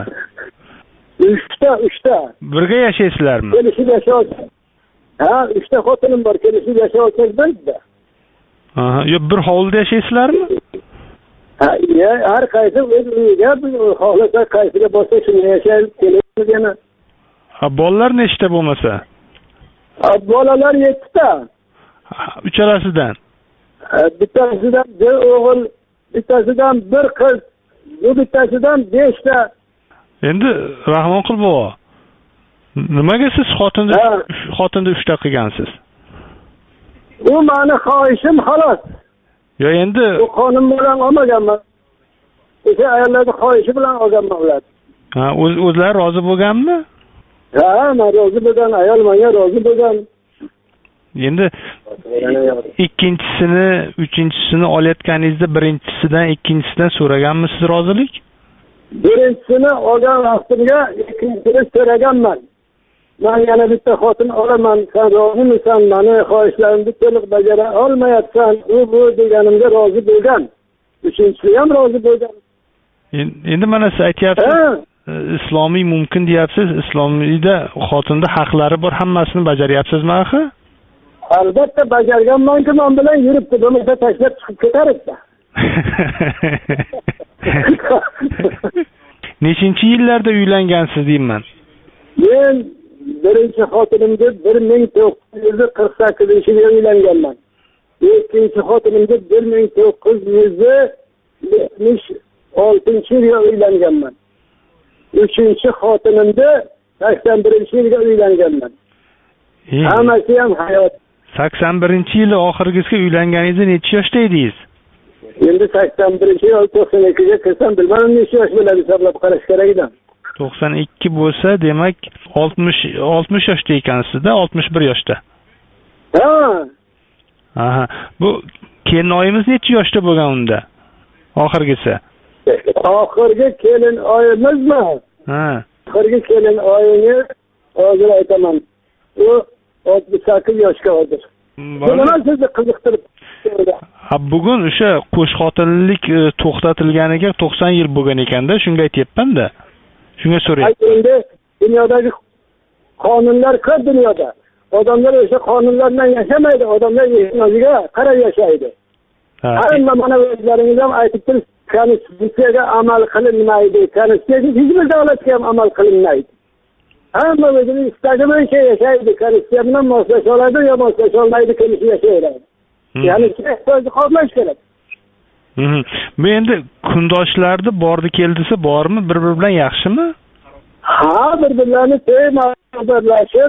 Speaker 2: Uchta, uchta.
Speaker 12: Birga yashaysizlarmi?
Speaker 2: Kelishib yashayapsiz. Ha, uchta xotinim bor, kelishib yashayapsiz bizda.
Speaker 12: Aha, yo bir hovlida yashaysizlarmi?
Speaker 2: Ha, ya, har qaysi o'z uyiga, xohlasa qaysiga bo'lsa shuni yashayib kelamiz yana.
Speaker 12: Ha, bolalar nechta bo'lmasa?
Speaker 2: Bolalar yettita.
Speaker 12: Uchalasidan.
Speaker 2: Bittasidan bir o'g'il, bittasidan bir qiz, bu bittasidan beshta.
Speaker 12: Endi Rahmon Qilbobo, nimaga siz xotinni xotinni uchta qilgansiz?
Speaker 2: Bu meni xohishim xolos.
Speaker 12: Yo, endi
Speaker 2: bu qonun bilan olmaganman. O'sha ayollarning xohishi bilan olganman ular.
Speaker 12: Ha, o'zlari rozi bo'lganmi?
Speaker 2: Ha, men rozi bo'lgan, ayol menga rozi bo'lgan.
Speaker 12: Endi ikkinchisini, uchinchisini olayotganingizda birinchisidan, ikkinchisidan so'raganmisiz rozilik?
Speaker 2: Birinchisini olgan vaqtimga ikkinchisini so'raganman. Men yana bitta xotin olaman, sen rozimisan, meni xohishlarimni to'liq bajara olmayapsan, u bu deganimga rozi bo'lgan. Uchinchisi ham rozi bo'lgan.
Speaker 12: Endi mana siz aytyapsiz, islomiy mumkin deyapsiz, islomiyda xotinda haqlari bor, hammasini bajaryapsizmi axir?
Speaker 2: Albatta bajarganman-ku, men bilan yuribdi, bo'lmasa tashlab chiqib ketar-edi.
Speaker 12: Nechinchi yillarda uylangansiz deyman?
Speaker 2: Men birinchi xotinimga bir ming to'qqiz yuz qirq sakkizinchi yilda uylanganman. Ikkinchi xotinimga bir ming to'qqiz yuz yetmish oltinchi yilda uylanganman. Uchinchi xotinimda sakson birinchi yilda uylanganman. Hammasi ham hayot.
Speaker 12: sakson birinchi yili oxirgisiga uylanganingizda necha yoshda edingiz?
Speaker 2: Endi sakson birinchi yil to'qson ikkiga kirsam bilmadim necha yosh bo'ladi, hisoblab qarash kerak edi.
Speaker 12: to'qson ikki bo'lsa, demak oltmish oltmish yoshda ekansizda, oltmish bir yoshda.
Speaker 2: Ha.
Speaker 12: Aha. Bu kelin oyimiz necha yoshda bo'lgan unda? Oxirgisi.
Speaker 2: Oxirgi kelin oyimizmi?
Speaker 12: Ha.
Speaker 2: Oxirgi kelin oyini hozir aytaman. U o'ttiz sakkiz yoshga hozir. Nima sizni qiziqtirib?
Speaker 12: Ha, bugun o'sha qo'shxotinlik to'xtatilganiga to'qson yil bo'lgan ekanda, shunga aytyapman-da. Shunga so'rayapman.
Speaker 2: Endi dunyodagi qonunlar ko'p dunyoda. Odamlar o'sha qonunlardan yashamaydi, odamlar o'ziga qarab yashaydi. Hamma mana o'zlaringiz ham aytib turibsiz, konstitutsiyaga amal qilinmaydi, konstitutsiyaga hech bir davlatga ham amal qilinmaydi. Hamma o'zining istagi bo'yicha yashaydi, konstitutsiya bilan moslasha oladi yo moslasha olmaydi, kelishib yashayveradi. Ya'ni ehtiyojni qoplash kerak.
Speaker 12: Bu endi kundoshlarni bordi keldisi bormi, bir-biri bilan yaxshimi?
Speaker 2: Ha, bir-birlarini to'y birlashib,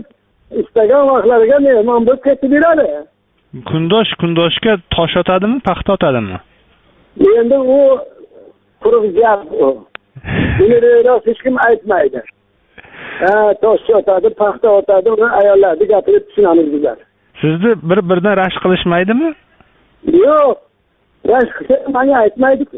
Speaker 2: istagan vaqtlariga mehmon bo'lib ketib yuradi.
Speaker 12: Kundosh kundoshga tosh otadimi, paxta otadimi?
Speaker 2: Endi u quruq gap u. Buni rost hech kim aytmaydi. Ha, tosh otadi, paxta otadi, uni ayollarni gapirib tushunamiz bizlar.
Speaker 12: Sizni bir-biridan rashk qilishmaydimi?
Speaker 2: Yo'q. Rashk qilsa menga aytmaydi-ku.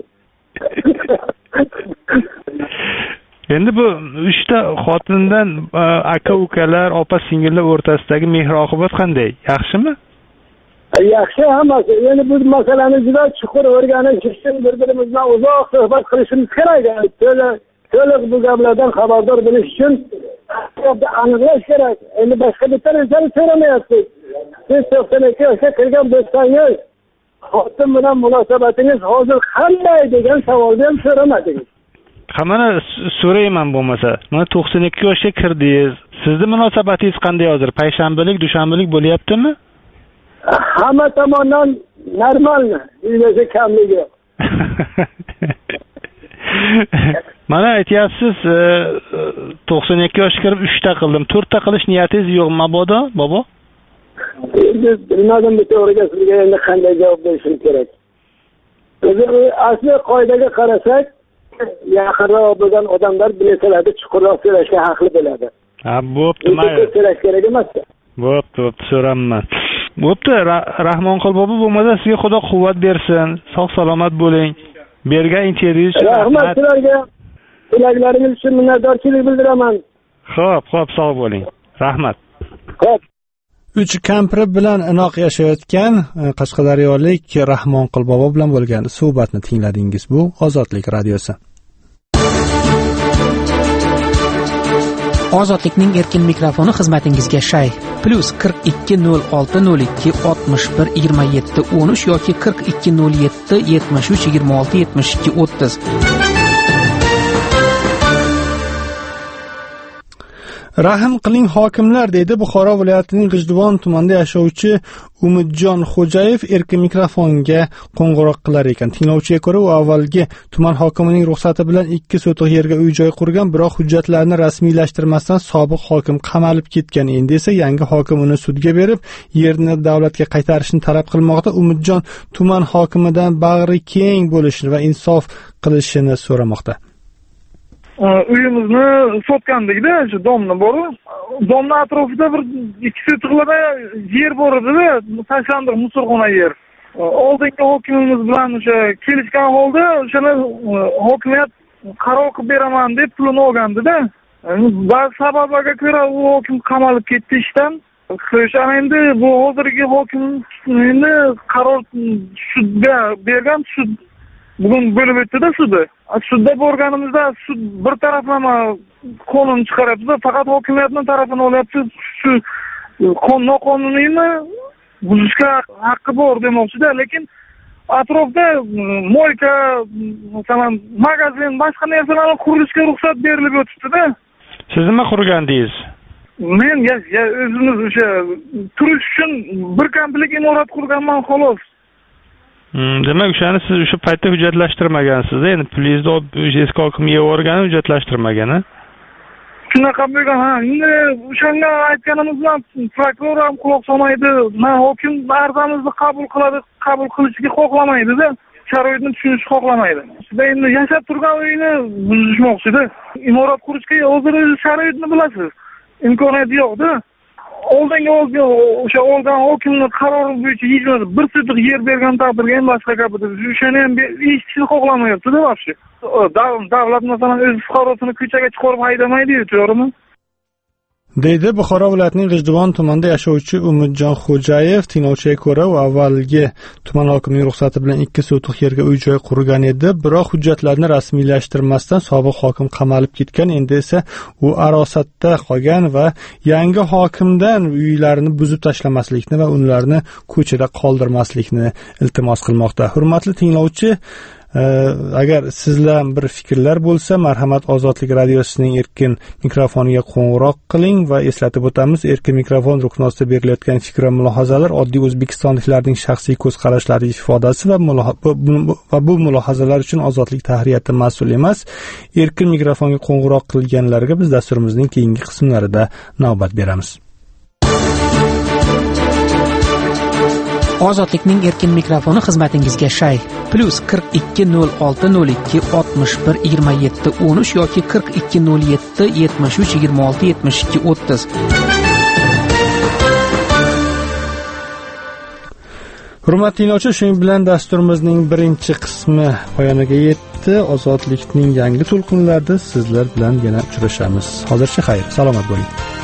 Speaker 12: Endi bu uchta xotindan aka-ukalar, opa-singillar o'rtasidagi mehr-oqibat qanday? Yaxshimi?
Speaker 2: Yaxshi hammasi. Endi bu masalani juda chuqur o'rganish uchun bir-birimiz bilan uzoq suhbat qilishimiz kerak. To'liq bu gaplardan xabardor bo'lish uchun aniqlash kerak. Endi boshqa bitta narsani so'ramayapsiz. Siz to'qson ikki yoshga kirgan bo'lsangiz, xotin bilan munosabatingiz hozir qanday degan savolni ham so'ramadingiz.
Speaker 12: Ha, mana so'rayman bo'lmasa. Mana to'qson ikki yoshga kirdingiz. Sizning munosabatingiz qanday hozir? Payshanbalik, dushanbalik bo'lyaptimi?
Speaker 2: Hamma tomondan normalmi? Hech kamligi yo'q.
Speaker 12: Mana aytyapsiz, to'qson ikki yoshga kirib uchta qildim. to'rtta qilish niyatingiz yo'qmi, mabodo, bobo?
Speaker 2: Bilmadim, bu to'g'riga sizga endi qanday javob berishim kerak. O'zi asli qoidaga qarasak, yaqinroq bo'lgan odamlar bilesalarda chuqurroq so'rashga haqli bo'ladi.
Speaker 12: Ha, bo'pti, mayli.
Speaker 2: So'rash kerak emas.
Speaker 12: Bo'pti, bo'pti, so'raman. Bo'pti, Rahmonqul bobo bo'lmasa sizga Xudo quvvat bersin. Sog' salomat bo'ling. Bergan intervyungiz uchun
Speaker 2: rahmat sizlarga. Tilaklaringiz uchun minnatdorchilik bildiraman.
Speaker 12: Xo'p, xo'p, sog' bo'ling. Rahmat.
Speaker 2: Xo'p.
Speaker 1: Uch kampiri bilan inoq yashayotgan qashqadaryolik Rahmonqul bobo bilan bo'lgan suhbatni tingladingiz. Bu Ozodlik radiosi.
Speaker 3: Ozodlikning erkin mikrofoni xizmatingizga shay. Plus qirq ikki nol olti nol ikki oltmish bir yigirma yetti o'n uch yoki qirq ikki nol yetti yetmish uch yigirma olti yetmish ikki o'ttiz.
Speaker 1: Rahim qiling hokimlar, deydi Buxoro viloyatining G'ijduvon tumanida yashovchi Umidjon Xo'jayev erkin mikrofonga qo'ng'iroq qilar ekan. Tinglovchiga ko'ra, u avvalgi tuman hokimining ruxsati bilan ikki sotix yerga uy-joy qurgan, biroq hujjatlarni rasmiylashtirmasdan sobiq hokim qamalib ketgan. Endi esa yangi hokim uni sudga berib, yerni davlatga qaytarishni talab qilmoqda. Umidjon tuman hokimidan bag'ri keng bo'lishini va insof qilishini so'ramoqda.
Speaker 6: Uyimizni sotgandikda, shu domna bor. Domna atrofida bir ikki sotixlarda yer bor edi-da, tashlandiq musorxona yer. Oldingi hokimimiz bilan o'sha kelishgan holda, o'shani hokimiyat qaror qilib beraman deb pulini olgandi-da. Ba'zi sabablarga ko'ra u hokim qamalib ketdi ishdan. O'sha endi bu hozirgi hokim endi qaror sudga bergan, sud bugun bo'lib o'tdi-da sudi. Sudda borganimizda sud bir taraflama qonun chiqaryapti, faqat hokimiyatning tarafini olyapti. Shu qonun noqonuniymi buzishga haqqi bor demoqchi-da, lekin atrofda moyka, masalan, magazin, boshqa narsalarni qurilishga ruxsat berilib o'tibdi-da.
Speaker 12: Siz nima qurgandingiz?
Speaker 6: Men ya o'zimiz o'sha turish uchun bir kamplik imorat qurganman, xolos.
Speaker 12: Demak, o'shani siz o'sha paytda hujjatlashtirmagansiz. Endi pulingizni olib eski hokim yeb o'rgani hujjatlashtirmagan-a?
Speaker 6: Shunaqa bo'lgan, ha. Endi o'shanga aytganimiz bilan prokuror ham quloq solmaydi. Men hokim arzamizni qabul qiladi, qabul qilishni xohlamaydi-da. Sharoitni tushunishni xohlamaydi. Sizda endi yashab turgan uyni buzishmoqchi-da. Imorat qurishga hozir sharoitni bilasiz. Imkoniyati yo'q-da. Oldingi olgan o'sha olgan hokimning qarori bo'yicha hech bir sotiq yer bergan taqdirda ham boshqa gapdir. O'shani ham eshitishni xohlamayapti-da vaqti. Davlat masalan o'z fuqarosini ko'chaga chiqarib haydamaydi-ku, to'g'rimi?
Speaker 1: deydi Buxoro viloyatining G'ijduvon tumanida yashovchi Umidjon Xo'jayev. Tinglovchiga ko'ra, u avvalgi tuman hokimining ruxsati bilan ikki sotix yerga uy-joy qurgan edi, biroq hujjatlarni rasmiylashtirmasdan sobiq hokim qamalib ketgan. Endi esa u arosatda qolgan va yangi hokimdan uylarini buzib tashlamaslikni va ularni ko'chada qoldirmaslikni iltimos qilmoqda. Hurmatli tinglovchi, agar sizlar bir fikrlar bo'lsa, marhamat Ozodlik radiosining erkin mikrofoniga qo'ng'iroq qiling va eslatib o'tamiz, erkin mikrofon ruknosida berilayotgan fikr va mulohazalar oddiy o'zbekistonliklarning shaxsiy ko'z qarashlari ifodasi va va bu mulohazalar uchun Ozodlik tahriyati mas'ul emas. Erkin mikrofonga qo'ng'iroq qilganlarga biz dasturimizning keyingi qismlarida navbat beramiz.
Speaker 3: ozodlikning erkin mikrofoni xizmatingizga shay plus qirq ikki nol olti nol ikki oltmish bir yigirma yetti o'n uch yoki qirq ikki nol yetti yetmish uch yigirma olti yetmish ikki o'ttiz.
Speaker 1: Hurmatli tinglovchilar, shuning bilan dasturimizning birinchi qismi poyoniga yetdi. Ozodlikning yangi to'lqinlarida sizlar bilan yana uchrashamiz. Hozircha xayr, salomat bo'ling.